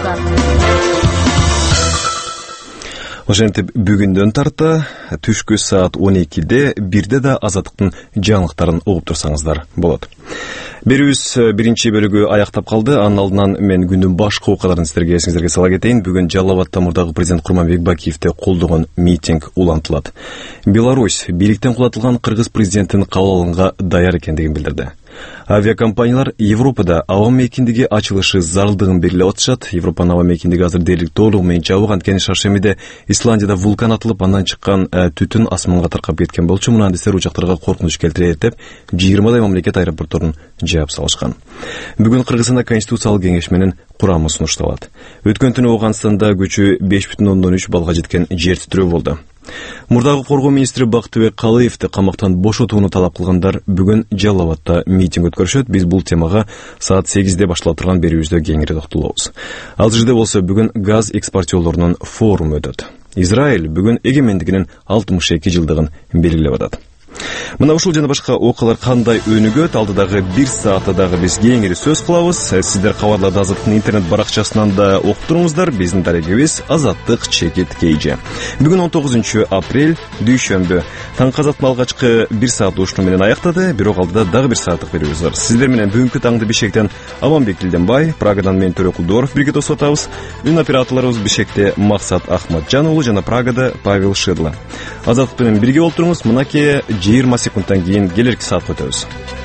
Ошентип бүгүндөн тарта түшкү саат 12де 1де да Азаттыктын жаңылыктарын угуп турсаңыздар болот. Берүүбүз биринчи бөлүгү аяктап калды. Анын алдынан мен күндүн башкы окуяларын эсиңизерге сала кетейин. Бүгүн Жалал Абад Тамурдагы президент Курманбек Бакиевди колдогон митинг улантылат. Беларусь бийликтен кулатылган кыргыз президентин кабыл алынга даяр экендигин билдирди. Авиакомпаниялар Европада аба мейкиндиги ачылышы зарылдыгын белгилеп атышат. Европанын аба мейкиндиги азыр дээрлик толугу менен жабык. Анткени Шаршемиде Исландияда вулкан атылып, андан чыккан түтүн асманга таркап кеткен болчу. Муну учактарга коркунуч келтирет деп 20 мамлекет аэропортторун жаап салышкан. Бүгүн Кыргызстанда Конституциялык кеңеш менен курамы сунушталат. Өткөн түнү Ооганстанда күчү 5,3 балга жеткен жер титирөө болду. Мурдагы коргоо министри Бактыбек Калыевди камактан бошотууну талап кылгандар бүгүн Жалал Абадта митинг өткөрүшөт. Биз бул темага саат 8де башталып турган берүүбүздө кеңири токтолобуз. Ал жерде болсо бүгүн газ экспортерлорунун форуму өтөт. Израиль бүгүн эгемендигинин 62 жылдыгын белгилеп атат. Мына ушул жана башка окуялар кандай өнүгөт, алдыдагы 1 саатта дагы биз кеңири сөз кылабыз. Сиздер кабарларды Азаттыктын интернет баракчасынан да окуп туруңуздар. Биздин дарегибиз Азаттык чекит KG. Бүгүн 19 апрель дүйшөмбү. Таңкы Азаттын алгачкы 1 саат ушуну менен аяктады. Бирок алдыда дагы 1 сааттык берүүбүз бар. Сиздер менен бүгүнкү таңды Бишкектен Аманбек Тилденбай, Прагадан мен Төрө Кулдоров бирге тосуп атабыз. Үн операторлорубуз Бишкекте Максат Ахматжан уулу жана Прагада Павел Шидло. Азаттык менен бирге болуп туруңуз. Мынакей 20 секундтан кийин келерки саатка өтөбүз.